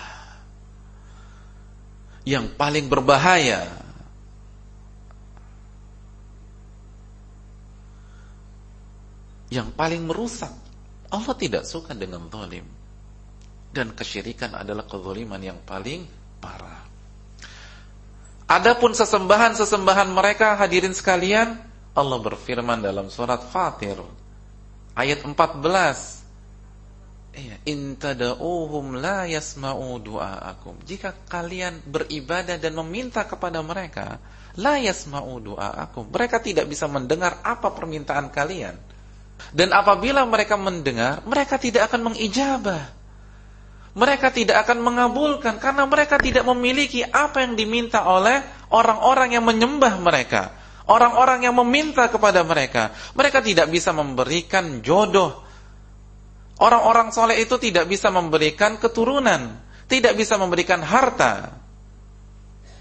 yang paling berbahaya, yang paling merusak. Allah tidak suka dengan zalim, dan kesyirikan adalah kezaliman yang paling parah. Adapun sesembahan-sesembahan mereka, hadirin sekalian, Allah berfirman dalam surat Fatir ayat 14, in tada'uhum la yasma'u du'aakum. Jika kalian beribadah dan meminta kepada mereka, la yasma'u du'aakum, mereka tidak bisa mendengar apa permintaan kalian. Dan apabila mereka mendengar, mereka tidak akan mengijabah. Mereka tidak akan mengabulkan karena mereka tidak memiliki apa yang diminta oleh orang-orang yang menyembah mereka, orang-orang yang meminta kepada mereka. Mereka tidak bisa memberikan jodoh. Orang-orang soleh itu tidak bisa memberikan keturunan, tidak bisa memberikan harta.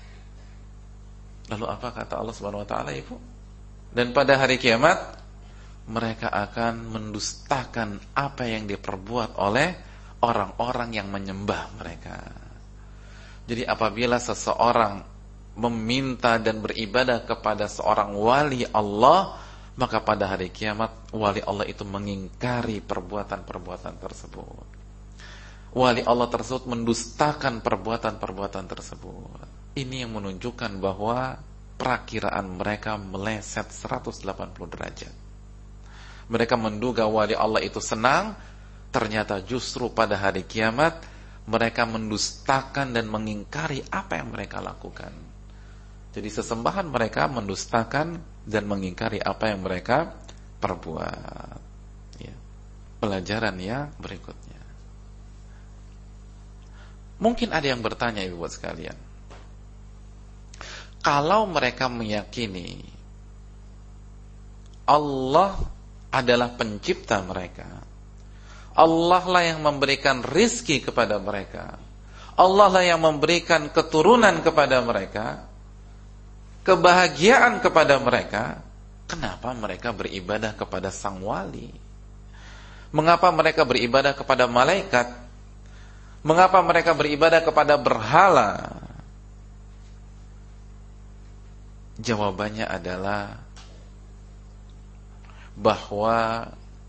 Lalu apa kata Allah Subhanahu wa taala, Ibu? Dan pada hari kiamat mereka akan mendustakan apa yang diperbuat oleh orang-orang yang menyembah mereka. Jadi apabila seseorang meminta dan beribadah kepada seorang wali Allah, maka pada hari kiamat wali Allah itu mengingkari perbuatan-perbuatan tersebut. Wali Allah tersebut mendustakan perbuatan-perbuatan tersebut. Ini yang menunjukkan bahwa perakiraan mereka meleset 180 derajat. Mereka menduga wali Allah itu senang, ternyata justru pada hari kiamat mereka mendustakan dan mengingkari apa yang mereka lakukan. Jadi sesembahan mereka mendustakan dan mengingkari apa yang mereka perbuat. Ya. Pelajaran yang berikutnya. Mungkin ada yang bertanya, Ibu buat sekalian, kalau mereka meyakini Allah adalah pencipta mereka, Allah lah yang memberikan rizki kepada mereka, Allah lah yang memberikan keturunan kepada mereka, kebahagiaan kepada mereka, kenapa mereka beribadah kepada sang wali? Mengapa mereka beribadah kepada malaikat? Mengapa mereka beribadah kepada berhala? Jawabannya adalah bahwa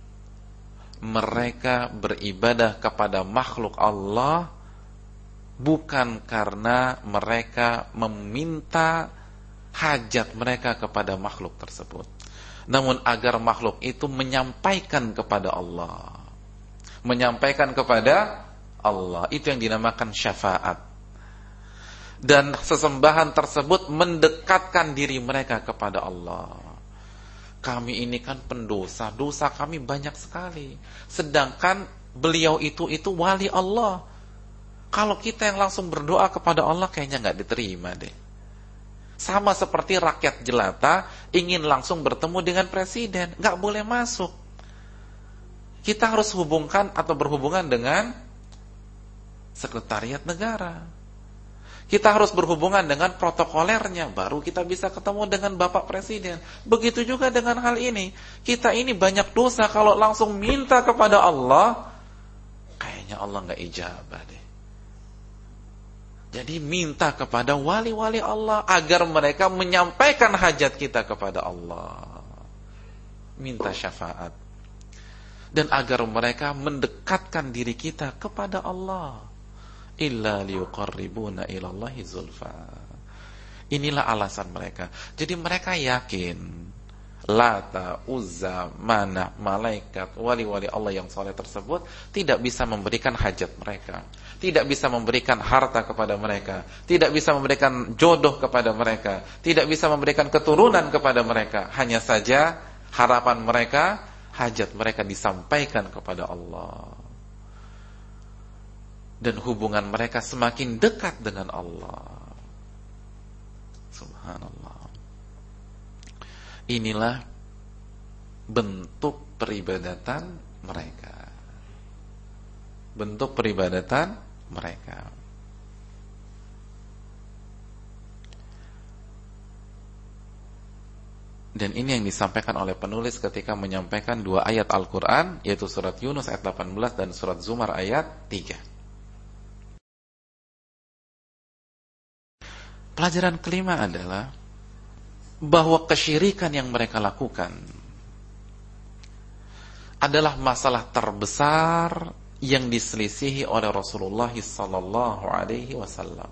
mereka beribadah kepada makhluk Allah bukan karena mereka meminta hajat mereka kepada makhluk tersebut, namun agar makhluk itu menyampaikan kepada Allah. Menyampaikan kepada Allah, itu yang dinamakan syafaat. Dan sesembahan tersebut mendekatkan diri mereka kepada Allah. Kami ini kan pendosa, dosa kami banyak sekali. Sedangkan beliau itu wali Allah. Kalau kita yang langsung berdoa kepada Allah kayaknya nggak diterima deh. Sama seperti rakyat jelata ingin langsung bertemu dengan presiden, nggak boleh masuk. Kita harus hubungkan atau berhubungan dengan sekretariat negara. Kita harus berhubungan dengan protokolernya, baru kita bisa ketemu dengan Bapak Presiden. Begitu juga dengan hal ini. Kita ini banyak dosa, kalau langsung minta kepada Allah, kayaknya Allah nggak ijabah deh. Jadi minta kepada wali-wali Allah agar mereka menyampaikan hajat kita kepada Allah. Minta syafaat. Dan agar mereka mendekatkan diri kita kepada Allah. Illa liyuqarribuna ilallahi zulfa. Inilah alasan mereka. Jadi mereka yakin Lata, Uzza, Manah, malaikat, wali-wali Allah yang soleh tersebut tidak bisa memberikan hajat mereka, tidak bisa memberikan harta kepada mereka, tidak bisa memberikan jodoh kepada mereka, tidak bisa memberikan keturunan kepada mereka. Hanya saja harapan mereka, hajat mereka disampaikan kepada Allah. Dan hubungan mereka semakin dekat dengan Allah. Subhanallah. Inilah bentuk peribadatan mereka. Bentuk peribadatan mereka. Dan ini yang disampaikan oleh penulis ketika menyampaikan dua ayat Al-Quran, yaitu surat Yunus ayat 18 dan surat Zumar ayat 3. Pelajaran kelima adalah bahwa kesyirikan yang mereka lakukan adalah masalah terbesar yang diselisihi oleh Rasulullah sallallahu alaihi wasallam.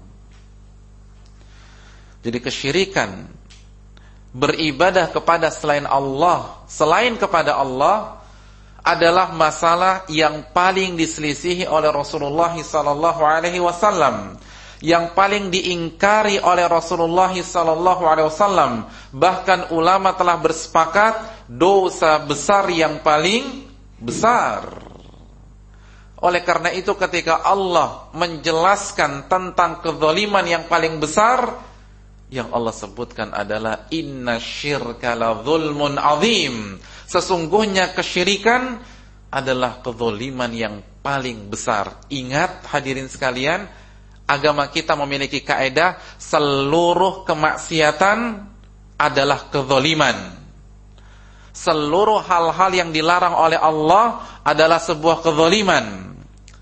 Jadi kesyirikan beribadah kepada selain Allah, selain kepada Allah, adalah masalah yang paling diselisihi oleh Rasulullah sallallahu alaihi wasallam, yang paling diingkari oleh Rasulullah sallallahu alaihi wasallam. Bahkan ulama telah bersepakat dosa besar yang paling besar. Oleh karena itu ketika Allah menjelaskan tentang kezaliman yang paling besar, yang Allah sebutkan adalah innasyirka la dzulmun azim. Sesungguhnya kesyirikan adalah kezaliman yang paling besar. Ingat hadirin sekalian, agama kita memiliki kaidah seluruh kemaksiatan adalah kezaliman. Seluruh hal-hal yang dilarang oleh Allah adalah sebuah kezaliman.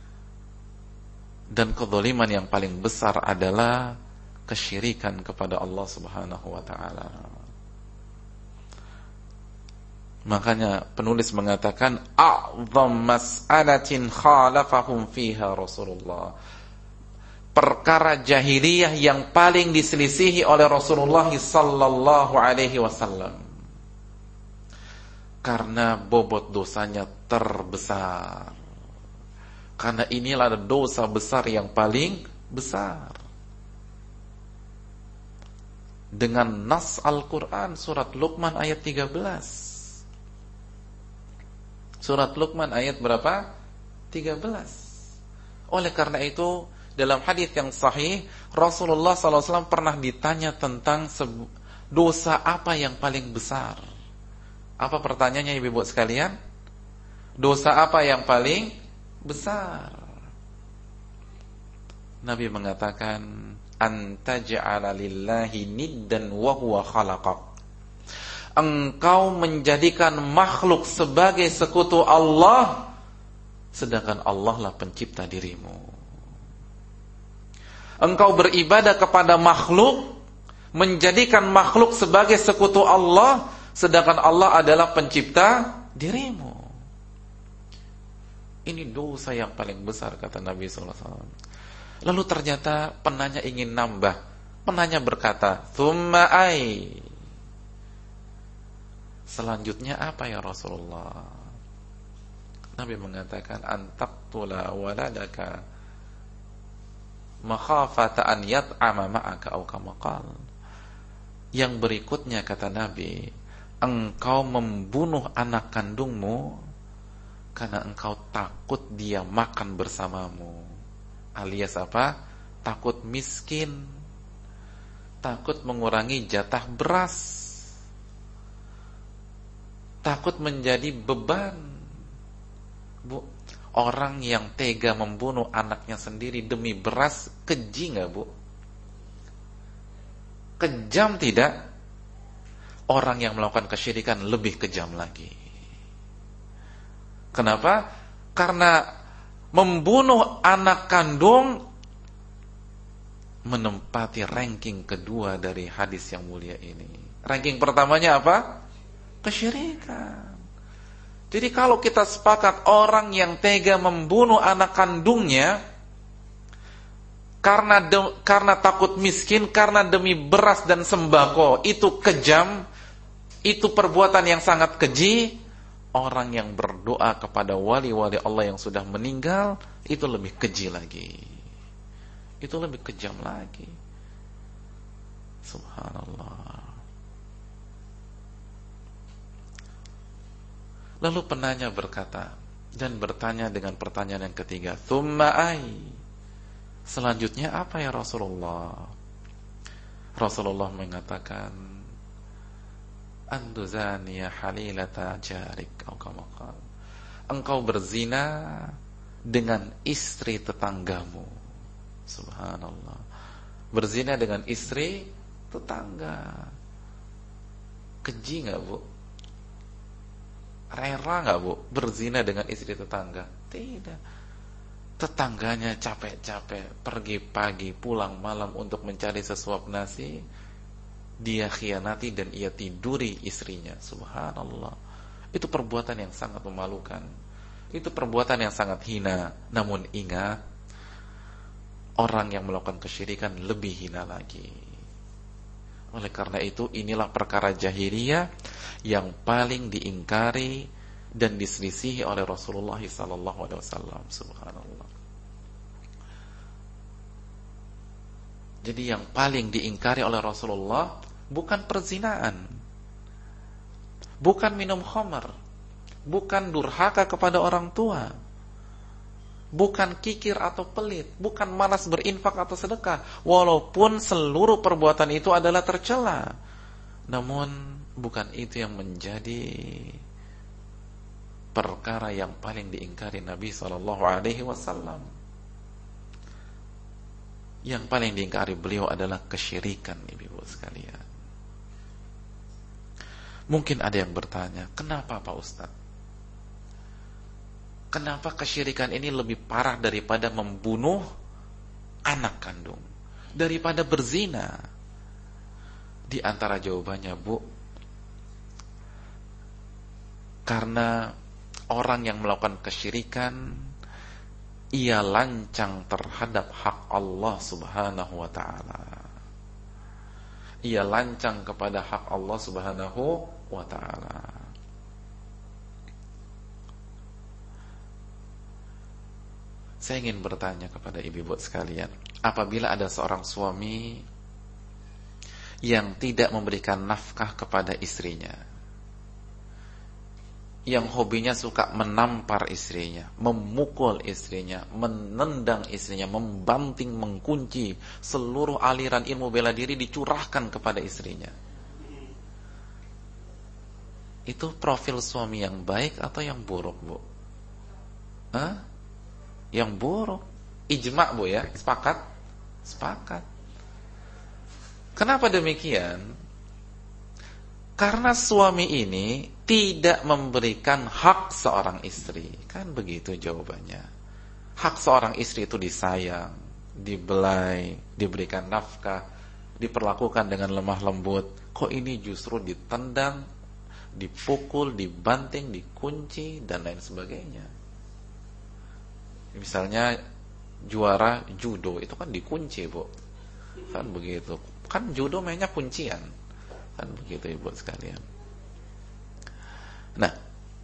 Dan kezaliman yang paling besar adalah kesyirikan kepada Allah Subhanahu wa taala. Makanya penulis mengatakan a'zam mas'alatin khalafahum fiha Rasulullah. Perkara jahiliyah yang paling diselisihi oleh Rasulullah sallallahu alaihi wasallam. Karena bobot dosanya terbesar. Karena inilah dosa besar yang paling besar. Dengan nas Al-Quran surat Luqman ayat 13. Surat Luqman ayat berapa? 13. Oleh karena itu dalam hadis yang sahih Rasulullah SAW pernah ditanya tentang dosa apa yang paling besar. Apa pertanyaannya ibu-ibu sekalian? Dosa apa yang paling besar? Nabi mengatakan antaj'ala lillahi niddan wa huwa khalaqak. Engkau menjadikan makhluk sebagai sekutu Allah, sedangkan Allah lah pencipta dirimu. Engkau beribadah kepada makhluk, menjadikan makhluk sebagai sekutu Allah, sedangkan Allah adalah pencipta dirimu. Ini dosa yang paling besar, kata Nabi SAW. Lalu ternyata penanya ingin nambah. Penanya berkata, "Tsumma ai?" Selanjutnya apa ya Rasulullah? Nabi mengatakan antaqtula waladaka makhafata an yat'ama ma'aka aw kama qala. Yang berikutnya kata Nabi, engkau membunuh anak kandungmu karena engkau takut dia makan bersamamu. Alias apa? Takut miskin, takut mengurangi jatah beras, takut menjadi beban. Bu, orang yang tega membunuh anaknya sendiri demi beras, keji nggak bu? Kejam tidak? Orang yang melakukan kesyirikan lebih kejam lagi. Kenapa? Karena membunuh anak kandung menempati ranking kedua dari hadis yang mulia ini. Ranking pertamanya apa? Kesyirikan. Jadi kalau kita sepakat orang yang tega membunuh anak kandungnya karena takut miskin, karena demi beras dan sembako, itu kejam, itu perbuatan yang sangat keji. Orang yang berdoa kepada wali-wali Allah yang sudah meninggal, itu lebih keji lagi. Itu lebih kejam lagi. Subhanallah. Lalu penanya berkata dan bertanya dengan pertanyaan yang ketiga, "Tsumma ai?" Selanjutnya apa ya Rasulullah? Rasulullah mengatakan, "Anduzaniya halilata jarik," atau kama qala. Engkau berzina dengan istri tetanggamu. Subhanallah. Berzina dengan istri tetangga. Keji enggak, Bu? Rela nggak bu berzina dengan istri tetangga? Tidak. Tetangganya capek-capek pergi pagi pulang malam untuk mencari sesuap nasi, dia khianati dan ia tiduri istrinya. Subhanallah. Itu perbuatan yang sangat memalukan. Itu perbuatan yang sangat hina. Namun ingat, orang yang melakukan kesyirikan lebih hina lagi. Oleh karena itu inilah perkara jahiliyah yang paling diingkari dan diselisihi oleh Rasulullah SAW. Subhanallah. Jadi yang paling diingkari oleh Rasulullah bukan perzinaan, bukan minum khamar, bukan durhaka kepada orang tua, bukan kikir atau pelit, bukan malas berinfak atau sedekah, walaupun seluruh perbuatan itu adalah tercela. Namun bukan itu yang menjadi perkara yang paling diingkari Nabi SAW. Yang paling diingkari beliau adalah kesyirikan, ibu-ibu sekalian. Mungkin ada yang bertanya, kenapa Pak Ustadz? Kenapa kesyirikan ini lebih parah daripada membunuh anak kandung, daripada berzina? Di antara jawabannya, Bu, karena orang yang melakukan kesyirikan, ia lancang terhadap hak Allah Subhanahu wa ta'ala. Ia lancang kepada hak Allah Subhanahu wa ta'ala. Saya ingin bertanya kepada ibu-ibu sekalian, apabila ada seorang suami yang tidak memberikan nafkah kepada istrinya, yang hobinya suka menampar istrinya, memukul istrinya, menendang istrinya, membanting, mengkunci, seluruh aliran ilmu bela diri dicurahkan kepada istrinya, itu profil suami yang baik atau yang buruk, Bu? Hah? Yang buruk. Ijma, Bu, ya? Sepakat? Sepakat. Kenapa demikian? Karena suami ini tidak memberikan hak seorang istri. Kan begitu jawabannya. Hak seorang istri itu disayang, dibelai, diberikan nafkah, diperlakukan dengan lemah lembut. Kok ini justru ditendang, dipukul, dibanting, dikunci, dan lain sebagainya. Misalnya juara judo itu kan dikunci, Bu. Kan begitu. Kan judo mainnya kuncian. Kan begitu, Ibu sekalian. Nah,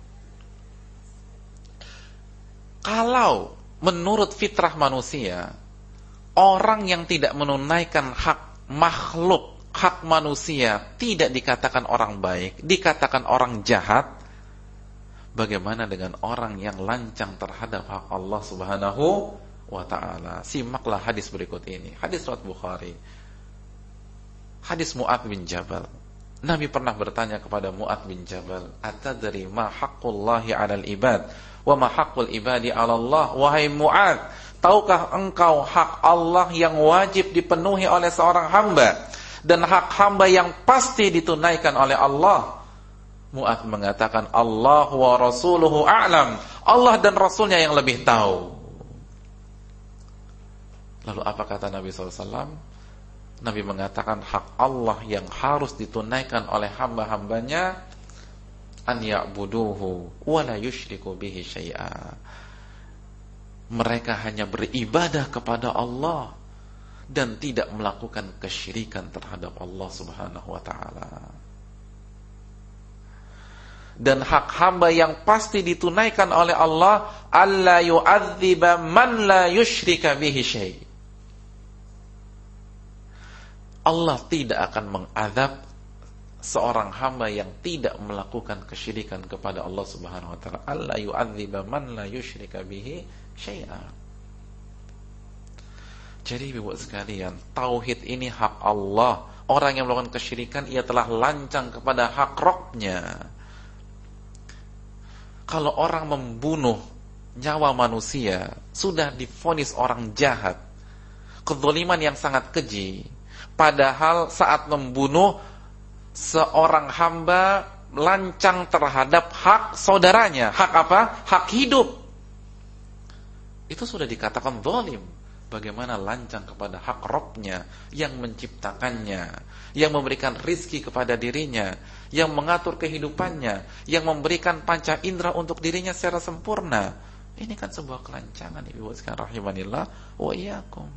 kalau menurut fitrah manusia, orang yang tidak menunaikan hak makhluk, hak manusia, tidak dikatakan orang baik, dikatakan orang jahat. Bagaimana dengan orang yang lancang terhadap hak Allah Subhanahu wa ta'ala? Simaklah hadis berikut ini. Hadis riwayat Bukhari. Hadis Mu'adz bin Jabal. Nabi pernah bertanya kepada Mu'adz bin Jabal, "Atadri ma haqqullahi 'alal ibad wa ma haqqul ibadi 'ala Allah?" Wahai Mu'adz, tahukah engkau hak Allah yang wajib dipenuhi oleh seorang hamba dan hak hamba yang pasti ditunaikan oleh Allah? Mu'adz mengatakan, Allah wa rasuluhu a'lam. Allah dan Rasulnya yang lebih tahu. Lalu apa kata Nabi SAW? Nabi mengatakan hak Allah yang harus ditunaikan oleh hamba-hambanya, an ya'buduhu wa la yusyriku bihi syai'a. Mereka hanya beribadah kepada Allah dan tidak melakukan kesyirikan terhadap Allah Subhanahu wa ta'ala. Dan hak hamba yang pasti ditunaikan oleh Allah, alla yu'adziba man la yusyrika bihi syai'. Allah tidak akan mengadab seorang hamba yang tidak melakukan kesyirikan kepada Allah Subhanahu wa taala. Alla yu'adziba man la yusyrika bihi syai'a. Jadi Ibu sekalian, tauhid ini hak Allah. Orang yang melakukan kesyirikan, ia telah lancang kepada hak Rabb-Nya. Kalau orang membunuh nyawa manusia, sudah divonis orang jahat, kezaliman yang sangat keji. Padahal saat membunuh seorang hamba lancang terhadap hak saudaranya. Hak apa? Hak hidup. Itu sudah dikatakan zalim. Bagaimana lancang kepada hak Rabb-Nya yang menciptakannya, yang memberikan rizki kepada dirinya, yang mengatur kehidupannya, yang memberikan panca indera untuk dirinya secara sempurna. Ini kan sebuah kelancangan, Ibu sekalian rahimanillah wa iyyakum.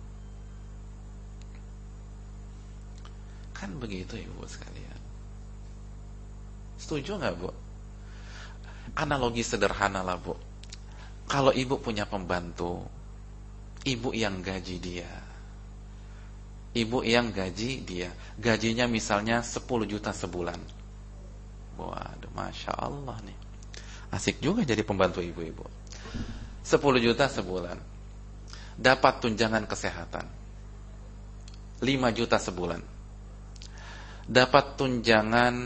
Kan begitu, Ibu sekalian. Setuju nggak, Bu? Analogi sederhana lah, Bu. Kalau Ibu punya pembantu, Ibu yang gaji dia. Ibu yang gaji dia. Gajinya misalnya 10 juta sebulan. Waduh, Masya Allah nih. Asik juga jadi pembantu ibu-ibu. 10 juta sebulan. Dapat tunjangan kesehatan 5 juta sebulan. Dapat tunjangan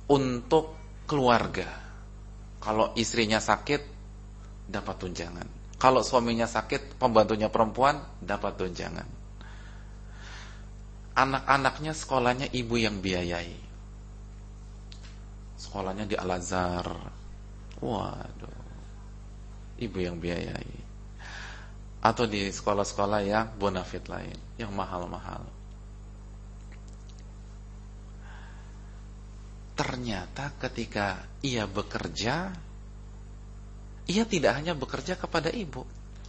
untuk keluarga. Kalau istrinya sakit, dapat tunjangan. Kalau suaminya sakit, pembantunya perempuan dapat tunjangan. Anak-anaknya sekolahnya ibu yang biayai. Sekolahnya di Al-Azhar. Waduh. Ibu yang biayai. Atau di sekolah-sekolah yang bonafit lain, yang mahal-mahal. Ternyata ketika ia bekerja, ia tidak hanya bekerja kepada ibu.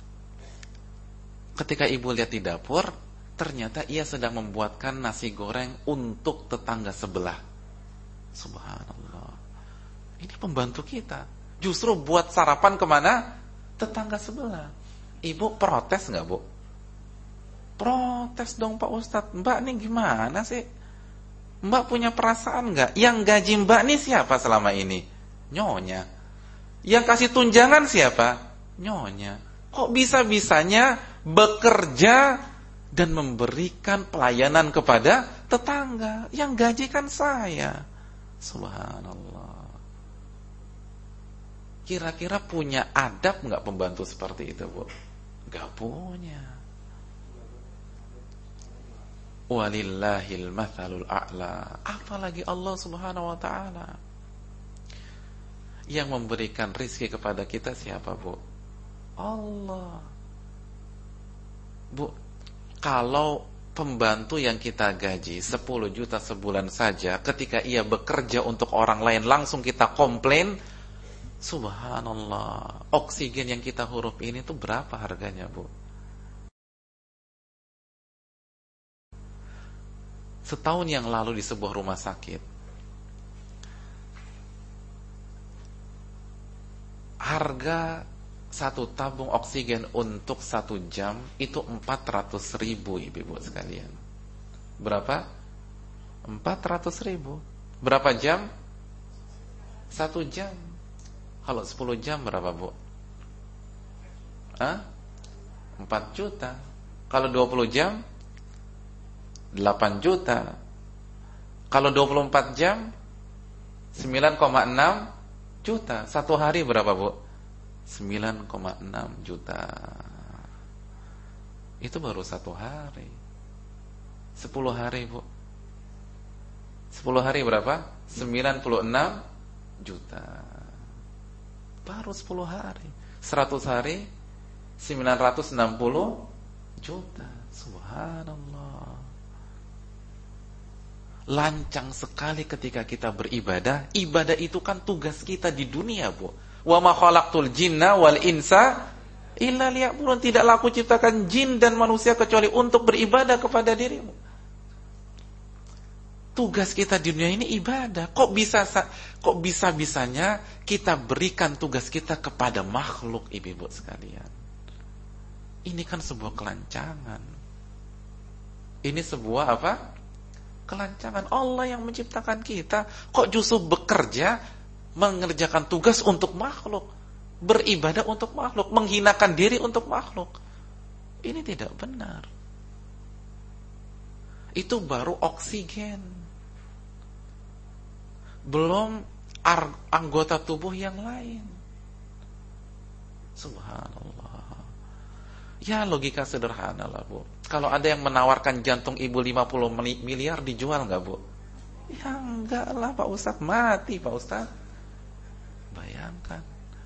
Ketika ibu lihat di dapur, ternyata ia sedang membuatkan nasi goreng untuk tetangga sebelah. Subhanallah. Ini pembantu kita. Justru buat sarapan kemana? Tetangga sebelah. Ibu protes nggak, Bu? Protes dong Pak Ustadz. Mbak nih gimana sih? Mbak punya perasaan nggak? Yang gaji Mbak nih siapa selama ini? Nyonya. Yang kasih tunjangan siapa? Nyonya. Kok bisa-bisanya bekerja dan memberikan pelayanan kepada tetangga? Yang gaji kan saya. Subhanallah. Kira-kira punya adab nggak pembantu seperti itu, Bu? Nggak punya. Walillahil mathalul a'la. Apalagi Allah Subhanahu wa ta'ala. Yang memberikan rizki kepada kita siapa, Bu? Allah. Bu, kalau pembantu yang kita gaji 10 juta sebulan saja, ketika ia bekerja untuk orang lain langsung kita komplain, subhanallah, oksigen yang kita hirup ini tuh berapa harganya, Bu? Setahun yang lalu di sebuah rumah sakit, harga satu tabung oksigen untuk 1 jam itu 400.000, ibu-ibu sekalian. Berapa? 400.000. Berapa jam? 1 jam. Kalau 10 jam berapa, Bu? 4 juta. Kalau 20 jam 8 juta. Kalau 24 jam 9,6 juta. Satu hari berapa, Bu? 9,6 juta. Itu baru 1 hari. 10 hari, Bu. 10 hari berapa? 96 juta. Baru 10 hari. 100 hari 960 juta. Subhanallah. Lancang sekali ketika kita beribadah. Ibadah itu kan tugas kita di dunia, Bu. Wa ma khalaqtul jinna wal insa illa liya'budun. Tidaklah aku ciptakan jin dan manusia kecuali untuk beribadah kepada dirimu. Tugas kita di dunia ini ibadah. Kok bisa-bisanya kita berikan tugas kita kepada makhluk, ibu-ibu sekalian? Ini kan sebuah kelancangan. Ini sebuah apa? Kelancangan. Allah yang menciptakan kita, kok justru bekerja mengerjakan tugas untuk makhluk, beribadah untuk makhluk, menghinakan diri untuk makhluk. Ini tidak benar. Itu baru oksigen, belum anggota tubuh yang lain. Subhanallah. Ya, logika sederhana lah, Bu. Kalau ada yang menawarkan jantung ibu 50 miliar, dijual nggak, Bu? Ya enggak lah, Pak Ustadz. Mati, Pak Ustadz. Bayangkan.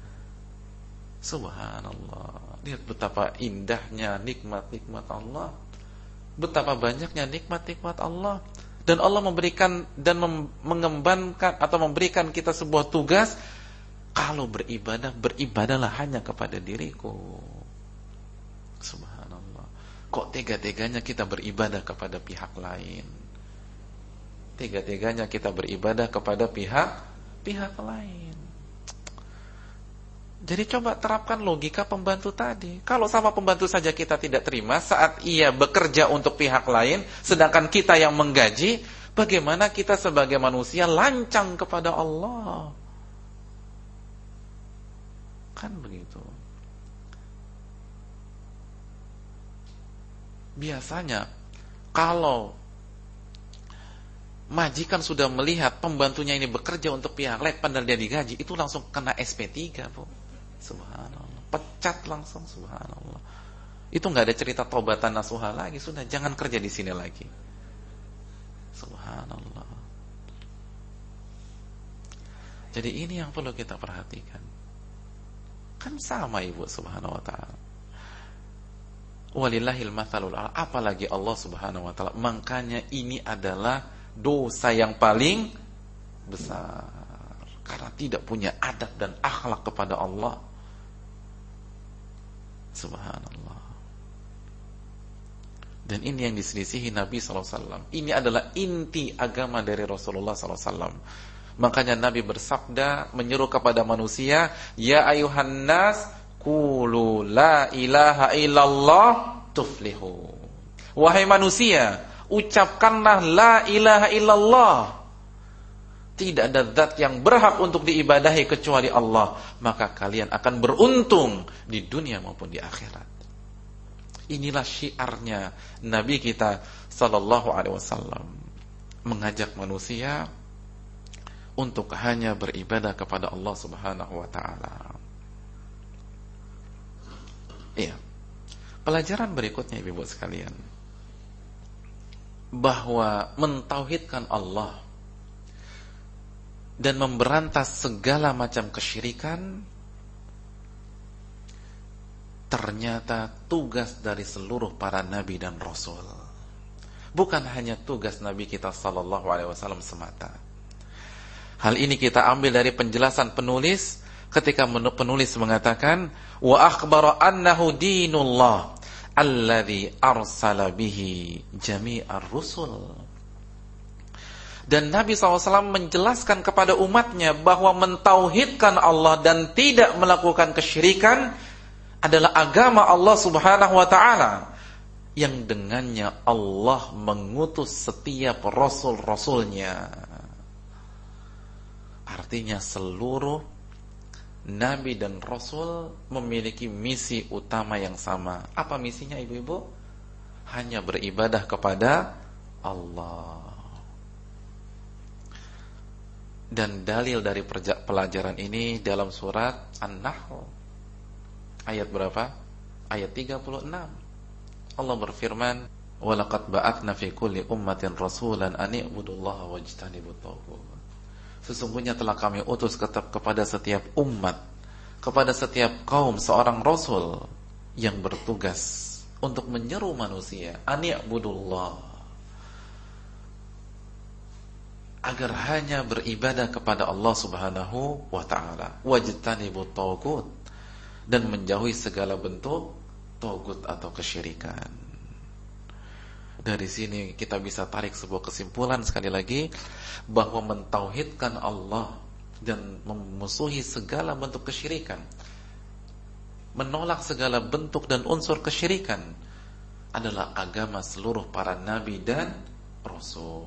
Subhanallah. Lihat betapa indahnya nikmat-nikmat Allah. Betapa banyaknya nikmat-nikmat Allah. Dan Allah memberikan dan mengembangkan atau memberikan kita sebuah tugas. Kalau beribadah, beribadahlah hanya kepada diriku. Subhanallah. Kok tega-teganya kita beribadah kepada pihak lain? Tega-teganya kita beribadah kepada pihak lain. Jadi coba terapkan logika pembantu tadi. Kalau sama pembantu saja kita tidak terima saat ia bekerja untuk pihak lain, sedangkan kita yang menggaji, bagaimana kita sebagai manusia lancang kepada Allah? Kan begitu. Biasanya kalau majikan sudah melihat pembantunya ini bekerja untuk pihak lain padahal dia digaji, itu langsung kena SP3, Bu. Subhanallah. pecat langsung, subhanallah. Itu nggak ada cerita tobatan nasuha lagi, sudah jangan kerja di sini lagi. Subhanallah. Jadi ini yang perlu kita perhatikan. Kan sama Ibu, subhanahu wa ta'ala. Walillahil mathalul a'la, apalagi Allah subhanahu wa ta'ala. Makanya ini adalah dosa yang paling besar, karena tidak punya adab dan akhlak kepada Allah. Subhanallah. Dan ini yang diselisihi Nabi SAW. Ini adalah inti agama dari Rasulullah SAW. Makanya Nabi bersabda, menyeru kepada manusia, ya ayuhan nas, qulu la ilaha illallah tuflihu. Wahai manusia, ucapkanlah la ilaha illallah. Tidak ada zat yang berhak untuk diibadahi kecuali Allah, maka kalian akan beruntung di dunia maupun di akhirat. Inilah syiarnya Nabi kita sallallahu alaihi wasallam, mengajak manusia untuk hanya beribadah kepada Allah Subhanahu wa taala. Iya. Pelajaran berikutnya Ibu sekalian, bahwa mentauhidkan Allah dan memberantas segala macam kesyirikan ternyata tugas dari seluruh para nabi dan rasul. Bukan hanya tugas Nabi kita sallallahu alaihi wasallam semata. Hal ini kita ambil dari penjelasan penulis ketika penulis mengatakan wa akhbara annahu dinullah alladzi arsala bihi jami'ar rusul. Dan Nabi SAW menjelaskan kepada umatnya bahwa mentauhidkan Allah dan tidak melakukan kesyirikan adalah agama Allah Subhanahu wa taala, yang dengannya Allah mengutus setiap rasul-rasulnya. Artinya seluruh nabi dan rasul memiliki misi utama yang sama. Apa misinya ibu-ibu? Hanya beribadah kepada Allah. Dan dalil dari pelajaran ini dalam surat An-Nahl ayat berapa? Ayat 36. Allah berfirman, "Wa laqad ba'atsna fi kulli ummatin rasulan an i'budullaha wajtanibut taghut." Sesungguhnya telah kami utus kepada setiap umat, kepada setiap kaum seorang rasul yang bertugas untuk menyeru manusia an i'budullah, agar hanya beribadah kepada Allah Subhanahu wa taala, wajtanibut taghut, dan menjauhi segala bentuk taghut atau kesyirikan. Dari sini kita bisa tarik sebuah kesimpulan sekali lagi, bahwa mentauhidkan Allah dan memusuhi segala bentuk kesyirikan, menolak segala bentuk dan unsur kesyirikan, adalah agama seluruh para nabi dan rasul.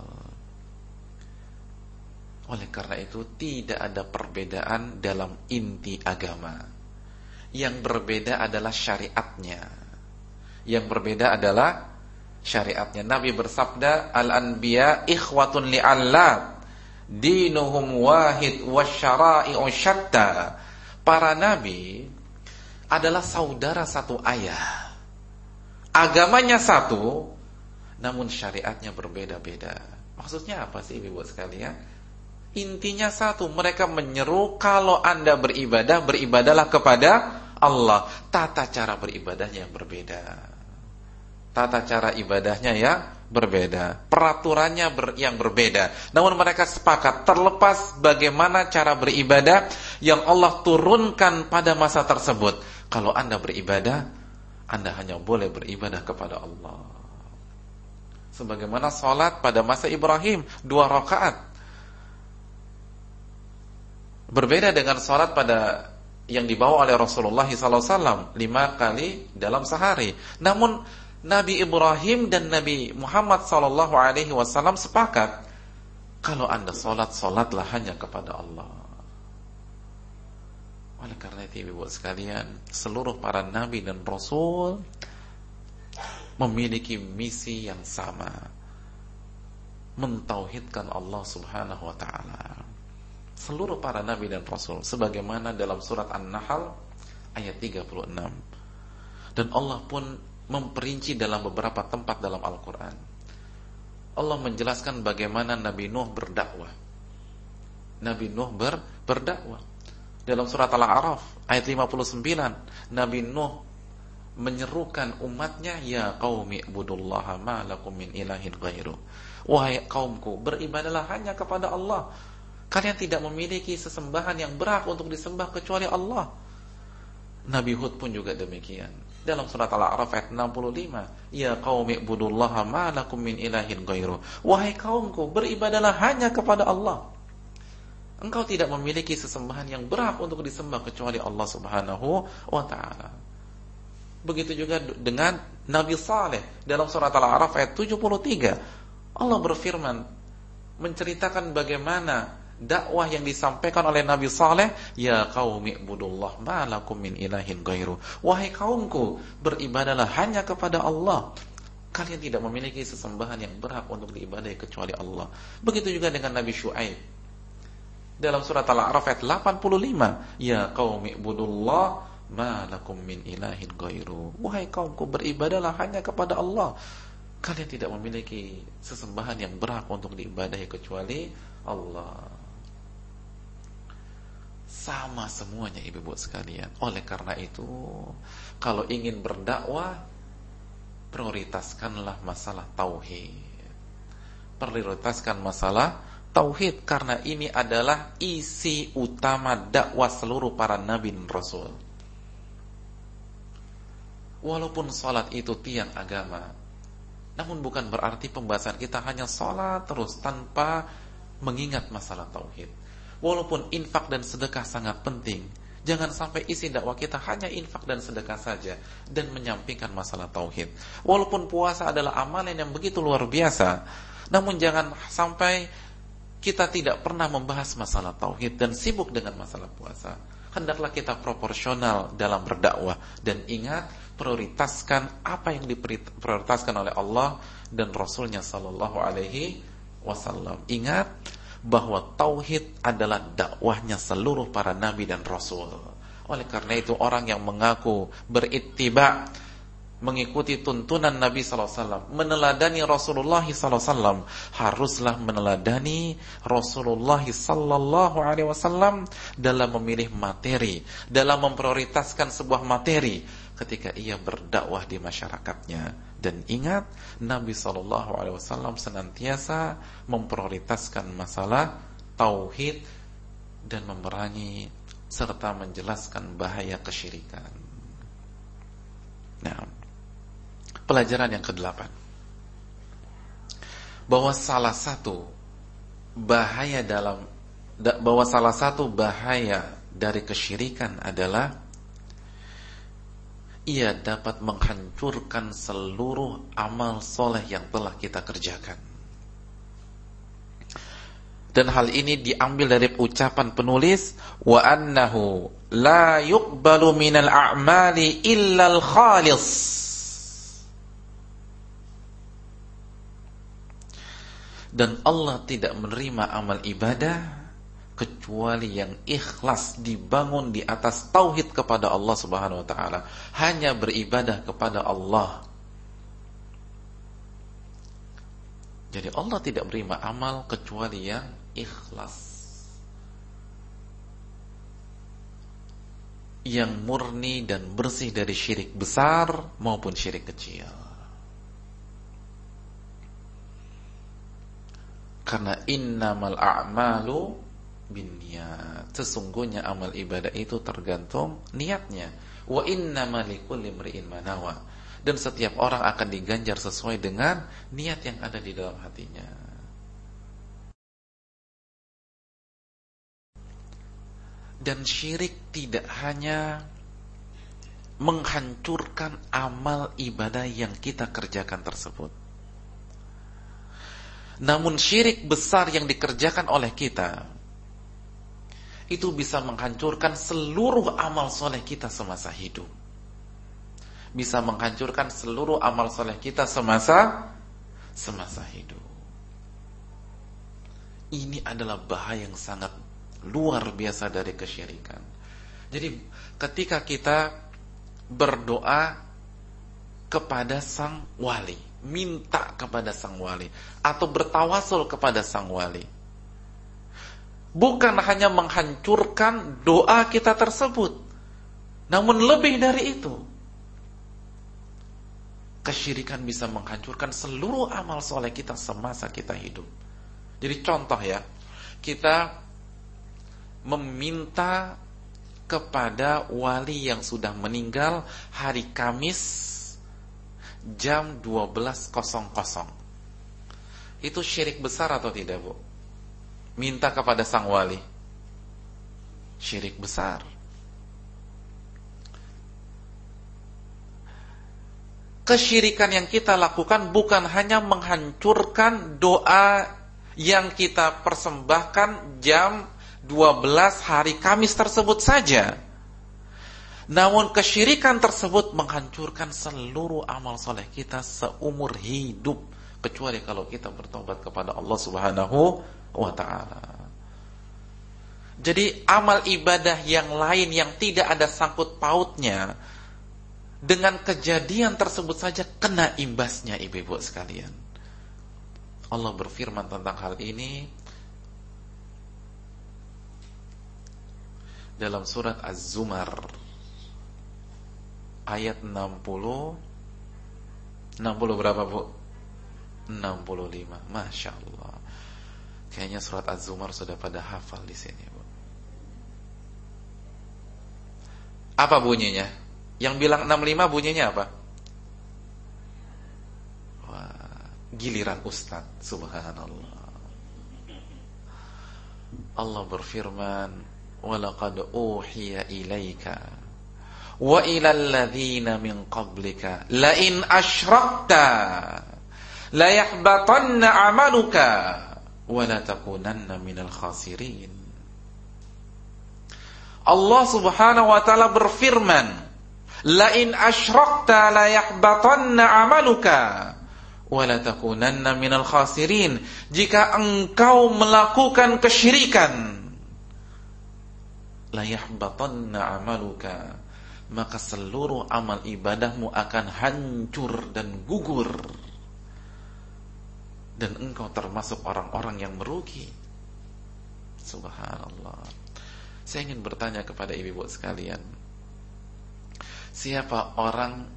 Oleh karena itu tidak ada perbedaan dalam inti agama. Yang berbeda adalah syariatnya. Yang berbeda adalah syariatnya. Nabi bersabda, al-anbiya ikhwatun li'allat, dinuhum wahid wasyara'i'u syatta. Para nabi adalah saudara satu ayah, agamanya satu, namun syariatnya berbeda-beda. Maksudnya apa sih ibu sekalian? Intinya satu, mereka menyeru kalau Anda beribadah, beribadahlah kepada Allah. Tata cara beribadahnya yang berbeda, tata cara ibadahnya yang berbeda, peraturannya yang berbeda. Namun mereka sepakat, terlepas bagaimana cara beribadah yang Allah turunkan pada masa tersebut, kalau Anda beribadah, Anda hanya boleh beribadah kepada Allah. Sebagaimana sholat pada masa Ibrahim 2 rakaat, berbeda dengan sholat pada yang dibawa oleh Rasulullah SAW 5 kali dalam sehari. Namun Nabi Ibrahim dan Nabi Muhammad SAW sepakat, kalau Anda sholat, sholatlah hanya kepada Allah. Oleh karena itu ibu sekalian, seluruh para nabi dan rasul memiliki misi yang sama, mentauhidkan Allah Subhanahu wa taala. Seluruh para nabi dan rasul, sebagaimana dalam surat An-Nahl ayat 36. Dan Allah pun memperinci dalam beberapa tempat dalam Al-Quran. Allah menjelaskan bagaimana Nabi Nuh berdakwah. Nabi Nuh berdakwah. Dalam surat Al-A'raf ayat 59, Nabi Nuh menyerukan umatnya, ya qaumi ibudullaha ma lakum min ilahin ghairu. Wahai kaumku, beribadahlah hanya kepada Allah. Kalian tidak memiliki sesembahan yang berhak untuk disembah kecuali Allah. Nabi Hud pun juga demikian. Dalam surat Al-A'raf ayat 65, ya qaumi ibudullaha ma lakum min ilahin ghairu. Wahai kaumku, beribadahlah hanya kepada Allah. Engkau tidak memiliki sesembahan yang berhak untuk disembah kecuali Allah Subhanahu wa ta'ala. Begitu juga dengan Nabi Saleh dalam surat Al-A'raf ayat 73. Allah berfirman menceritakan bagaimana dakwah yang disampaikan oleh Nabi Saleh, ya qaumi ibudullah ma lakum min ilahin ghairu. Wahai kaumku, beribadahlah hanya kepada Allah. Kalian tidak memiliki sesembahan yang berhak untuk diibadahi kecuali Allah. Begitu juga dengan Nabi Syuaib dalam surat Al-A'raf ayat 85, ya qaumi ibudullah ma lakum min ilahin ghairu. Wahai kaumku, beribadahlah hanya kepada Allah. Kalian tidak memiliki sesembahan yang berhak untuk diibadahi kecuali Allah. Sama semuanya ibu-ibu sekalian. Oleh karena itu, kalau ingin berdakwah, prioritaskanlah masalah tauhid. Prioritaskan masalah tauhid, karena ini adalah isi utama dakwah seluruh para nabi dan rasul. Walaupun salat itu tiang agama, namun bukan berarti pembahasan kita hanya salat terus tanpa mengingat masalah tauhid. Walaupun infak dan sedekah sangat penting, jangan sampai isi dakwah kita hanya infak dan sedekah saja dan menyampingkan masalah tauhid. Walaupun puasa adalah amalan yang begitu luar biasa, namun jangan sampai kita tidak pernah membahas masalah tauhid dan sibuk dengan masalah puasa. Hendaklah kita proporsional dalam berdakwah, dan ingat, prioritaskan apa yang diprioritaskan oleh Allah dan Rasulnya sallallahu alaihi wasallam. Ingat bahwa tauhid adalah dakwahnya seluruh para nabi dan rasul. Oleh karena itu, orang yang mengaku berittiba, mengikuti tuntunan Nabi sallallahu alaihi wasallam, meneladani Rasulullah sallallahu alaihi wasallam, haruslah meneladani Rasulullah sallallahu alaihi wasallam dalam memilih materi, dalam memprioritaskan sebuah materi ketika ia berdakwah di masyarakatnya. Dan ingat, Nabi sallallahu alaihi wasallam senantiasa memprioritaskan masalah tauhid dan memerangi serta menjelaskan bahaya kesyirikan. Nah, pelajaran yang ke-8, bahwa salah satu bahaya dari kesyirikan adalah ia dapat menghancurkan seluruh amal soleh yang telah kita kerjakan. Dan hal ini diambil dari ucapan penulis, wa annahu la yuqbalu minal a'mali illal khalis. Dan Allah tidak menerima amal ibadah kecuali yang ikhlas, dibangun di atas tauhid kepada Allah Subhanahu wa taala, hanya beribadah kepada Allah. Jadi Allah tidak menerima amal kecuali yang ikhlas, yang murni dan bersih dari syirik besar maupun syirik kecil. Karena innamal a'malu binniyat, sesungguhnya amal ibadah itu tergantung niatnya. Wa innamal likulli imri'in ma nawa, dan setiap orang akan diganjar sesuai dengan niat yang ada di dalam hatinya. Dan syirik tidak hanya menghancurkan amal ibadah yang kita kerjakan tersebut, namun syirik besar yang dikerjakan oleh kita itu bisa menghancurkan seluruh amal soleh kita semasa hidup. Bisa menghancurkan seluruh amal soleh kita semasa hidup. Ini adalah bahaya yang sangat luar biasa dari kesyirikan. Jadi ketika kita berdoa kepada sang wali, minta kepada sang wali, atau bertawasul kepada sang wali, bukan hanya menghancurkan doa kita tersebut, namun lebih dari itu, kesyirikan bisa menghancurkan seluruh amal soleh kita semasa kita hidup. Jadi contoh ya, kita meminta kepada wali yang sudah meninggal hari Kamis jam 12.00. Itu syirik besar atau tidak, Bu? Minta kepada sang wali. Syirik besar. Kesyirikan yang kita lakukan bukan hanya menghancurkan doa yang kita persembahkan jam 12 hari Kamis tersebut saja, namun kesyirikan tersebut menghancurkan seluruh amal soleh kita seumur hidup, kecuali kalau kita bertobat kepada Allah Subhanahu wa ta'ala. Jadi amal ibadah yang lain yang tidak ada sangkut pautnya dengan kejadian tersebut saja kena imbasnya, ibu-ibu sekalian. Allah berfirman tentang hal ini dalam surat Az-Zumar ayat 60 berapa, Bu? 65. Masya Allah. Kayaknya surat Az-Zumar sudah pada hafal di sini, Bu. Apa bunyinya? Yang bilang 65 bunyinya apa? Wah, giliran Ustaz. Subhanallah. Allah berfirman, "Walaqad uhiya ilaika wa ilal ladzina min qablika la in asyrakta la yahbatanna 'amaluka wa la takunanna minal khasirin." Allah Subhanahu wa taala berfirman, "La in asyrakta la yahbatanna 'amaluka wa la takunanna minal khasirin." Jika engkau melakukan kesyirikan, la yahbatanna 'amaluka, maka seluruh amal ibadahmu akan hancur dan gugur, dan engkau termasuk orang-orang yang merugi. Subhanallah. Saya ingin bertanya kepada ibu-ibu sekalian, siapa orang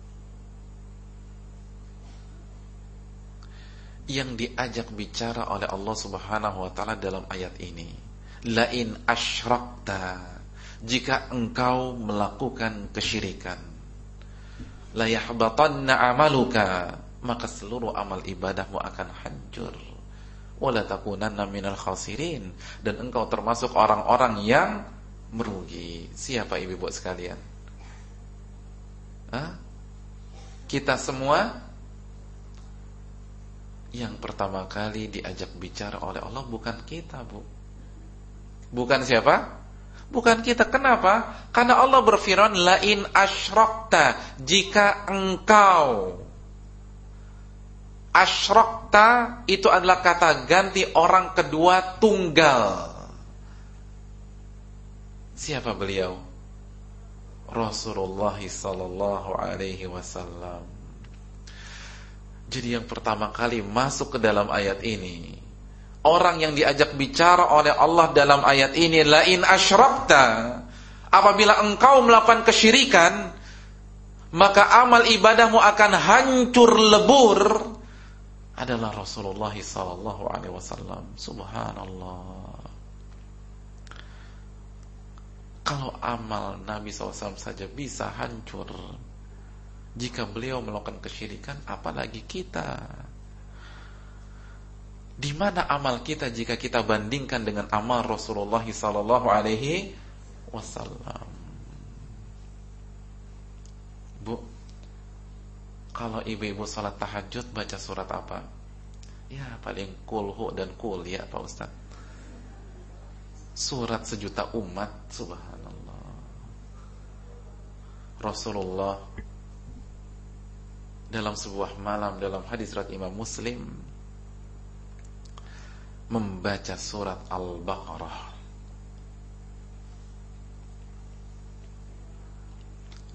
yang diajak bicara oleh Allah Subhanahu wa ta'ala dalam ayat ini? La in asyrakta, jika engkau melakukan kesyirikan, la yahbatanna 'amaluka, maka seluruh amal ibadahmu akan hancur, wala takunanna minal khasirin, dan engkau termasuk orang-orang yang merugi. Siapa ibu-ibu sekalian? Kita semua. Yang pertama kali diajak bicara oleh Allah bukan kita, Bu. Bukan siapa? Bukan kita. Kenapa? Karena Allah berfirman, la in asyrakta, jika engkau. Asyrakta itu adalah kata ganti orang kedua tunggal. Siapa beliau? Rasulullah sallallahu alaihi wasallam. Jadi yang pertama kali masuk ke dalam ayat ini, orang yang diajak bicara oleh Allah dalam ayat ini, la in asyrakta, apabila engkau melakukan kesyirikan, maka amal ibadahmu akan hancur lebur, adalah Rasulullah sallallahu alaihi wasallam. Subhanallah. Kalau amal Nabi SAW saja bisa hancur jika beliau melakukan kesyirikan, apalagi kita. Di mana amal kita jika kita bandingkan dengan amal Rasulullah sallallahu alaihi wasallam? Bu, kalau ibu-ibu salat tahajud baca surat apa? Ya paling kulhu dan kul ya Pak Ustaz. Surat sejuta umat. Subhanallah. Rasulullah dalam sebuah malam, dalam hadis riwayat Imam Muslim, membaca surat Al-Baqarah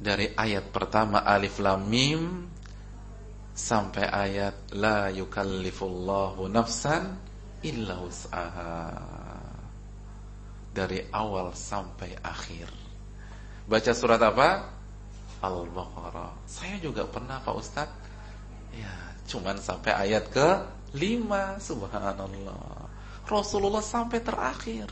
dari ayat pertama Alif Lam Mim sampai ayat la yukallifullahu nafsan illa wus'aha, dari awal sampai akhir. Baca surat apa? Al-Baqarah. Saya juga pernah Pak Ustadz, ya cuman sampai ayat ke-5. Subhanallah, Rasulullah sampai terakhir.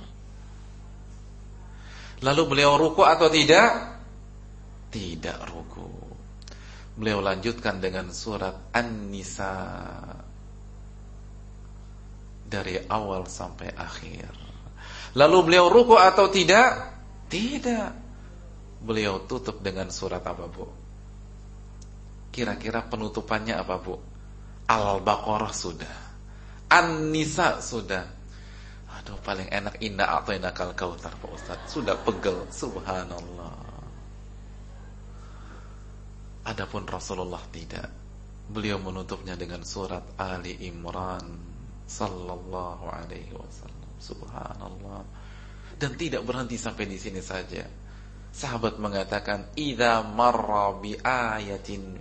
Lalu beliau ruku atau tidak? Tidak ruku. Beliau lanjutkan dengan surat An-Nisa dari awal sampai akhir. Lalu beliau ruku atau tidak? Tidak. Beliau tutup dengan surat apa, Bu? Kira-kira penutupannya apa, Bu? Al-Baqarah sudah, An-Nisa sudah. Aduh, paling enak inna a'tainakal kautsar, Pak Ustaz. Sudah pegel, subhanallah. Adapun Rasulullah tidak. Beliau menutupnya dengan surat Ali Imran sallallahu alaihi wasallam. Subhanallah. Dan tidak berhenti sampai di sini saja. Sahabat mengatakan, idza marra bi ayatin,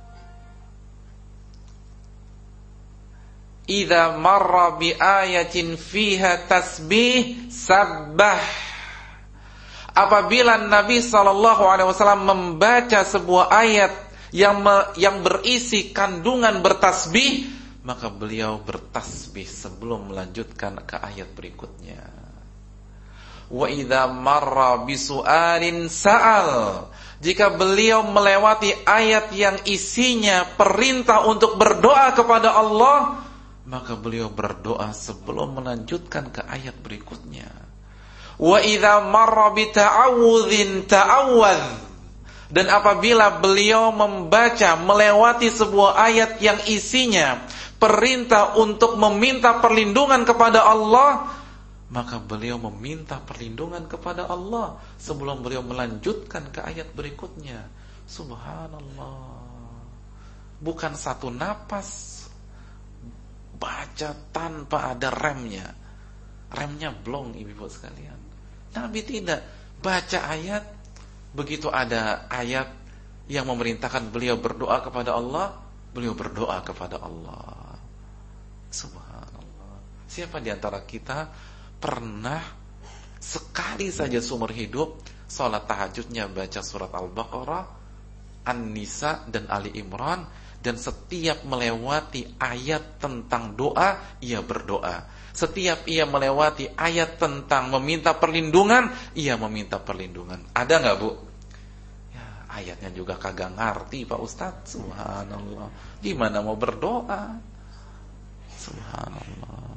idza marra bi ayatin fiha tasbih sabbah. Apabila Nabi SAW membaca sebuah ayat yang berisi kandungan bertasbih, maka beliau bertasbih sebelum melanjutkan ke ayat berikutnya. Wa idza marra bisu'alin sa'al. Jika beliau melewati ayat yang isinya perintah untuk berdoa kepada Allah, maka beliau berdoa sebelum melanjutkan ke ayat berikutnya. Wa idza marra bita'awudzin ta'awwadz. Dan apabila beliau membaca melewati sebuah ayat yang isinya perintah untuk meminta perlindungan kepada Allah, maka beliau meminta perlindungan kepada Allah sebelum beliau melanjutkan ke ayat berikutnya. Subhanallah. Bukan satu napas baca tanpa ada remnya. Remnya blong, ibu-ibu sekalian. Nabi tidak. Baca ayat, begitu ada ayat yang memerintahkan beliau berdoa kepada Allah, beliau berdoa kepada Allah. Subhanallah. Siapa di antara kita pernah sekali saja seumur hidup salat tahajudnya baca surat Al-Baqarah, An-Nisa dan Ali Imran, dan setiap melewati ayat tentang doa ia berdoa, setiap ia melewati ayat tentang meminta perlindungan ia meminta perlindungan? Ada nggak, Bu? Ya, ayatnya juga kagak ngerti Pak Ustadz. Subhanallah, gimana mau berdoa? Subhanallah.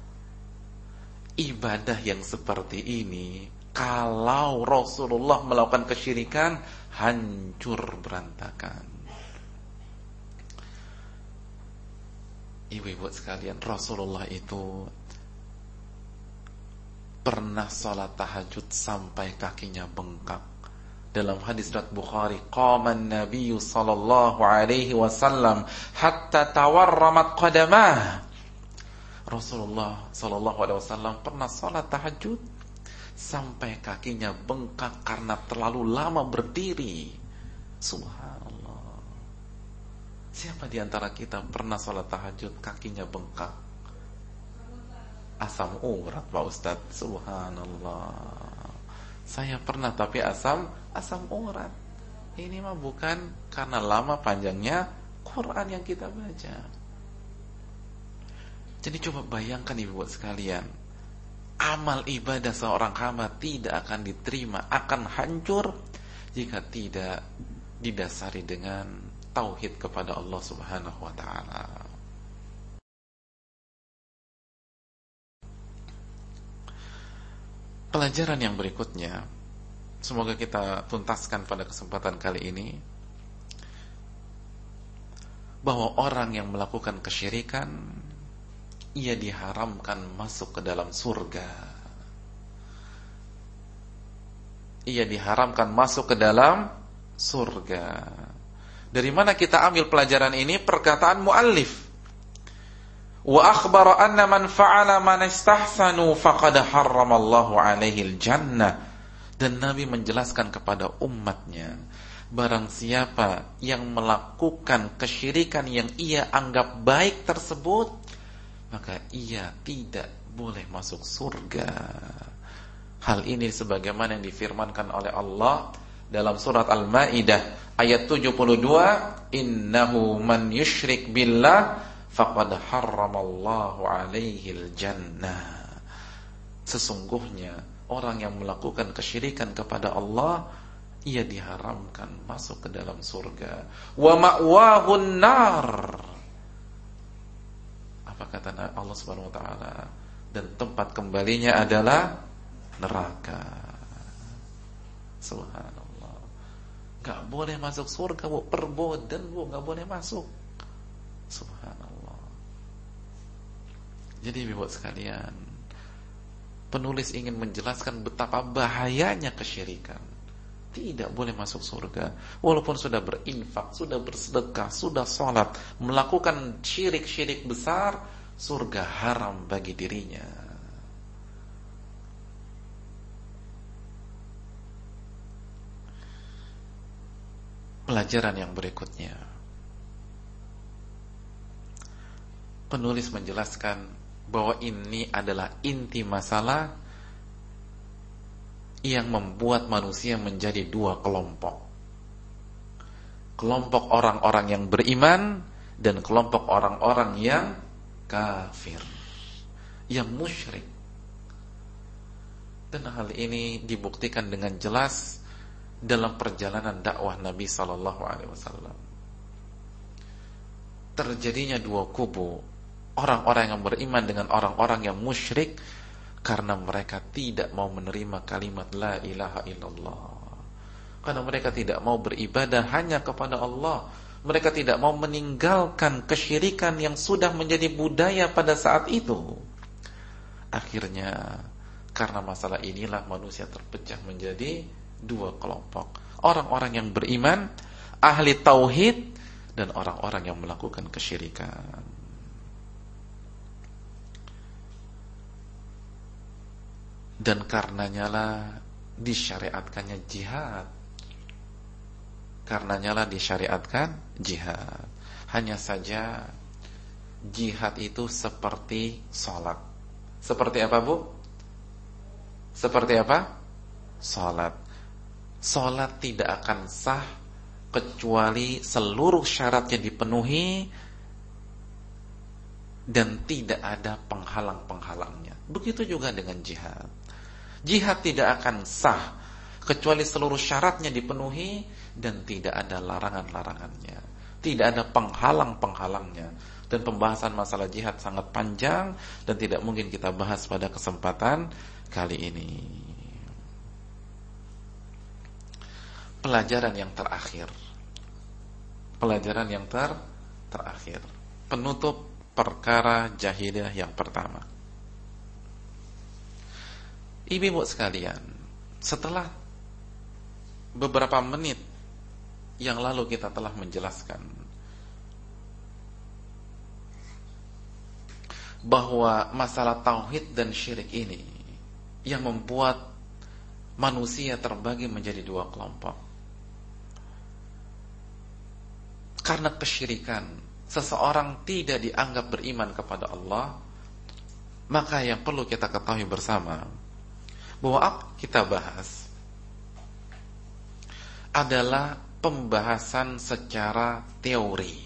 Ibadah yang seperti ini, kalau Rasulullah melakukan kesyirikan, hancur berantakan. Ibu-ibu sekalian, Rasulullah itu pernah sholat tahajud sampai kakinya bengkak. Dalam hadis riwayat Bukhari, qaman Nabi sallallahu alaihi wasallam hatta tawarramat qadamah. Rasulullah sallallahu alaihi wasallam pernah sholat tahajud sampai kakinya bengkak karena terlalu lama berdiri. Subhanallah. Siapa di antara kita pernah sholat tahajud kakinya bengkak? Asam urat, Pak Ustadz. Subhanallah. Saya pernah, tapi asam urat. Ini mah bukan karena lama panjangnya Quran yang kita baca. Jadi coba bayangkan ibu sekalian, amal ibadah seorang hamba tidak akan diterima, akan hancur jika tidak didasari dengan tauhid kepada Allah Subhanahu wa taala. Pelajaran yang berikutnya, semoga kita tuntaskan pada kesempatan kali ini, bahwa orang yang melakukan kesyirikan ia diharamkan masuk ke dalam surga. Ia diharamkan masuk ke dalam surga. Dari mana kita ambil pelajaran ini? Perkataan muallif. Wa akhbara anna man fa'ala man istahsanu faqad harramallahu alaihi al-jannah. Dan Nabi menjelaskan kepada umatnya, barang siapa yang melakukan kesyirikan yang ia anggap baik tersebut, maka ia tidak boleh masuk surga. Hal ini sebagaimana yang difirmankan oleh Allah dalam surat Al-Maidah ayat 72, innahu man yusyrik billah faqad harramallahu alaihil jannah. Sesungguhnya orang yang melakukan kesyirikan kepada Allah, ia diharamkan masuk ke dalam surga. Wa ma'wahun nar. Apa kata Allah Subhanahu wa taala? Dan tempat kembalinya adalah neraka. Subhanallah. Enggak boleh masuk surga, Bu. Perbodan, Bu, enggak boleh masuk. Subhanallah. Jadi Ibu sekalian, penulis ingin menjelaskan betapa bahayanya kesyirikan. Tidak boleh masuk surga. Walaupun sudah berinfak, sudah bersedekah, sudah sholat, melakukan syirik-syirik besar, surga haram bagi dirinya. Pelajaran yang berikutnya, penulis menjelaskan bahwa ini adalah inti masalah yang membuat manusia menjadi dua kelompok. Kelompok orang-orang yang beriman dan kelompok orang-orang yang kafir, yang musyrik. Dan hal ini dibuktikan dengan jelas dalam perjalanan dakwah Nabi SAW. Terjadinya dua kubu, orang-orang yang beriman dengan orang-orang yang musyrik, karena mereka tidak mau menerima kalimat la ilaha illallah. Karena mereka tidak mau beribadah hanya kepada Allah. Mereka tidak mau meninggalkan kesyirikan yang sudah menjadi budaya pada saat itu. Akhirnya, karena masalah inilah manusia terpecah menjadi dua kelompok. Orang-orang yang beriman, ahli tauhid, dan orang-orang yang melakukan kesyirikan. Dan karenanya lah disyariatkannya jihad. Karenanya lah disyariatkan jihad. Hanya saja jihad itu seperti sholat. Seperti apa, Bu? Seperti apa? Sholat. Sholat tidak akan sah kecuali seluruh syaratnya dipenuhi dan tidak ada penghalang-penghalangnya. Begitu juga dengan jihad. Jihad tidak akan sah kecuali seluruh syaratnya dipenuhi dan tidak ada larangan-larangannya, tidak ada penghalang-penghalangnya. Dan pembahasan masalah jihad sangat panjang dan tidak mungkin kita bahas pada kesempatan kali ini. Pelajaran yang terakhir, terakhir, penutup perkara jahiliyah yang pertama. Ibu-ibu sekalian, setelah beberapa menit yang lalu kita telah menjelaskan bahwa masalah tauhid dan syirik ini yang membuat manusia terbagi menjadi dua kelompok. Karena kesyirikan, seseorang tidak dianggap beriman kepada Allah, maka yang perlu kita ketahui bersama bahwa apa kita bahas adalah pembahasan secara teori,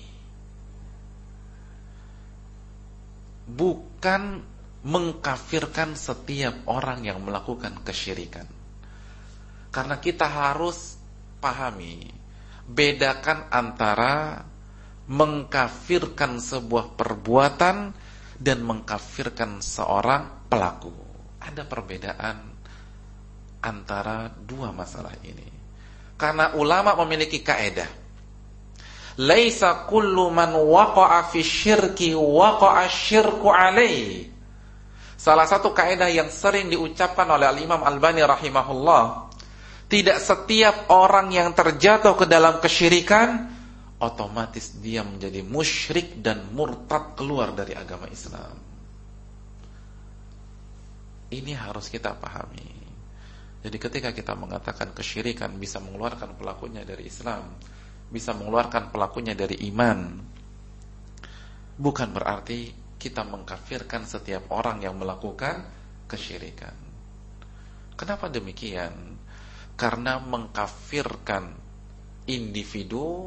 bukan mengkafirkan setiap orang yang melakukan kesyirikan. Karena kita harus pahami, bedakan antara mengkafirkan sebuah perbuatan dan mengkafirkan seorang pelaku. Ada perbedaan antara dua masalah ini. Karena ulama memiliki kaedah, laisa kullu man waqa'a fi syirki waqa'a syirku alaihi. Salah satu kaedah yang sering diucapkan oleh Al-Imam Albani rahimahullah, tidak setiap orang yang terjatuh ke dalam kesyirikan otomatis dia menjadi musyrik dan murtad, keluar dari agama Islam. Ini harus kita pahami. Jadi ketika kita mengatakan kesyirikan bisa mengeluarkan pelakunya dari Islam, bisa mengeluarkan pelakunya dari iman, bukan berarti kita mengkafirkan setiap orang yang melakukan kesyirikan. Kenapa demikian? Karena mengkafirkan individu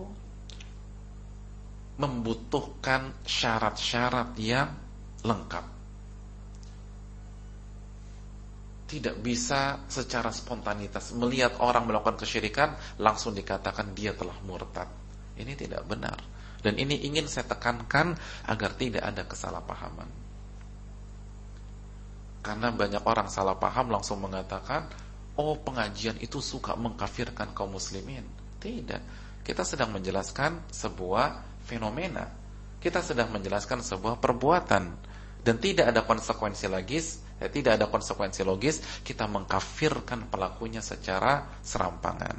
membutuhkan syarat-syarat yang lengkap. Tidak bisa secara spontanitas melihat orang melakukan kesyirikan langsung dikatakan dia telah murtad. Ini tidak benar. Dan ini ingin saya tekankan agar tidak ada kesalahpahaman. Karena banyak orang salah paham langsung mengatakan, oh pengajian itu suka mengkafirkan kaum muslimin. Tidak. Kita sedang menjelaskan sebuah fenomena. Kita sedang menjelaskan sebuah perbuatan. Dan tidak ada konsekuensi logis kita mengkafirkan pelakunya secara serampangan.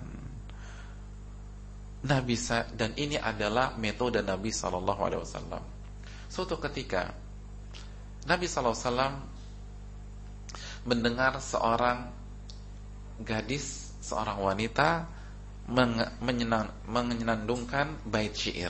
Dan ini adalah metode Nabi SAW. Suatu ketika Nabi SAW mendengar seorang gadis, seorang wanita menyenandungkan bait syair.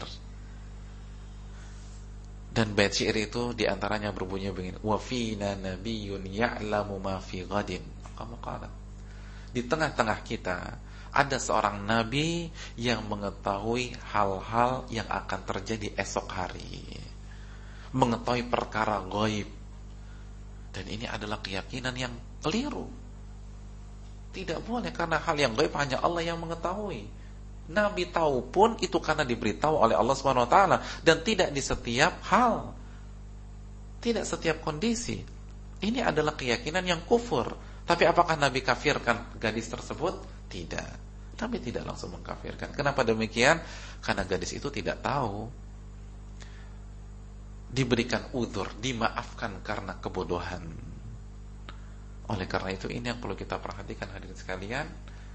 Dan bait syair itu diantaranya berbunyi begini: wa fina nabiyyun ya'lamu ma fi ghadin. Kamu kata di tengah-tengah kita ada seorang nabi yang mengetahui hal-hal yang akan terjadi esok hari, mengetahui perkara gaib. Dan ini adalah keyakinan yang keliru. Tidak boleh, karena hal yang gaib hanya Allah yang mengetahui. Nabi tahu pun itu karena diberitahu oleh Allah Subhanahu wa taala, dan tidak di setiap hal. Tidak setiap kondisi. Ini adalah keyakinan yang kufur. Tapi apakah Nabi kafirkan gadis tersebut? Tidak. Nabi tidak langsung mengkafirkan. Kenapa demikian? Karena gadis itu tidak tahu. Diberikan uzur, dimaafkan karena kebodohan. Oleh karena itu, ini yang perlu kita perhatikan hadirin sekalian.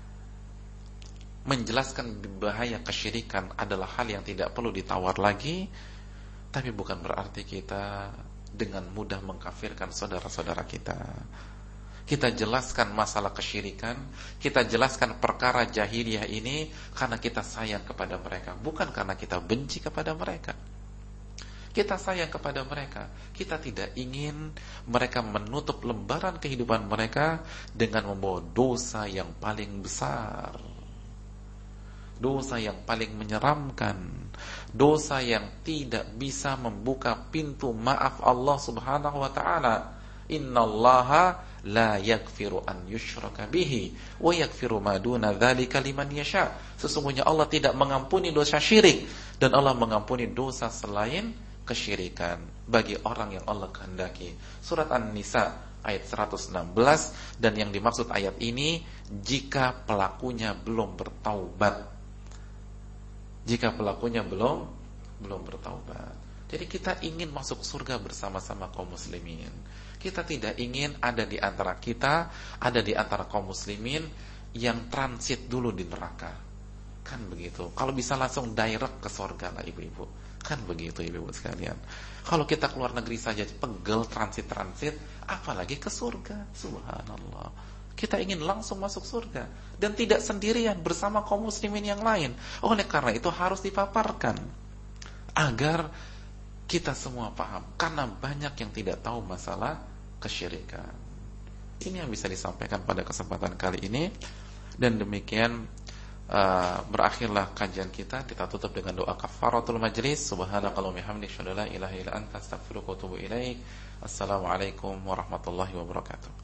Menjelaskan bahaya kesyirikan adalah hal yang tidak perlu ditawar lagi. Tapi bukan berarti kita dengan mudah mengkafirkan saudara-saudara kita. Kita jelaskan masalah kesyirikan, kita jelaskan perkara jahiliyah ini karena kita sayang kepada mereka, bukan karena kita benci kepada mereka. Kita sayang kepada mereka. Kita tidak ingin mereka menutup lembaran kehidupan mereka dengan membawa dosa yang paling besar, dosa yang paling menyeramkan, dosa yang tidak bisa membuka pintu maaf Allah Subhanahu wa taala. Innallaha la yaghfiru an yushraka bihi wa yaghfiru ma duna dzalika liman yasha. Sesungguhnya Allah tidak mengampuni dosa syirik, dan Allah mengampuni dosa selain kesyirikan bagi orang yang Allah kehendaki. Surat An-Nisa ayat 116. Dan yang dimaksud ayat ini, jika pelakunya belum bertaubat. Jika pelakunya belum bertaubat. Jadi kita ingin masuk surga bersama-sama kaum muslimin. Kita tidak ingin ada di antara kita, ada di antara kaum muslimin yang transit dulu di neraka. Kan begitu. Kalau bisa langsung direct ke surga lah ibu-ibu. Kan begitu ibu-ibu sekalian. Kalau kita keluar negeri saja pegel transit, apalagi ke surga. Subhanallah. Kita ingin langsung masuk surga, dan tidak sendirian, bersama kaum muslimin yang lain. Oleh karena itu harus dipaparkan agar kita semua paham, karena banyak yang tidak tahu masalah kesyirikan. Ini yang bisa disampaikan pada kesempatan kali ini. Dan demikian berakhirlah kajian kita. Kita tutup dengan doa kafaratul majlis. Subhanakallahumma bihamdika asyhadu an la ilaha illa anta astaghfiruka wa atubu ilaik. Assalamualaikum warahmatullahi wabarakatuh.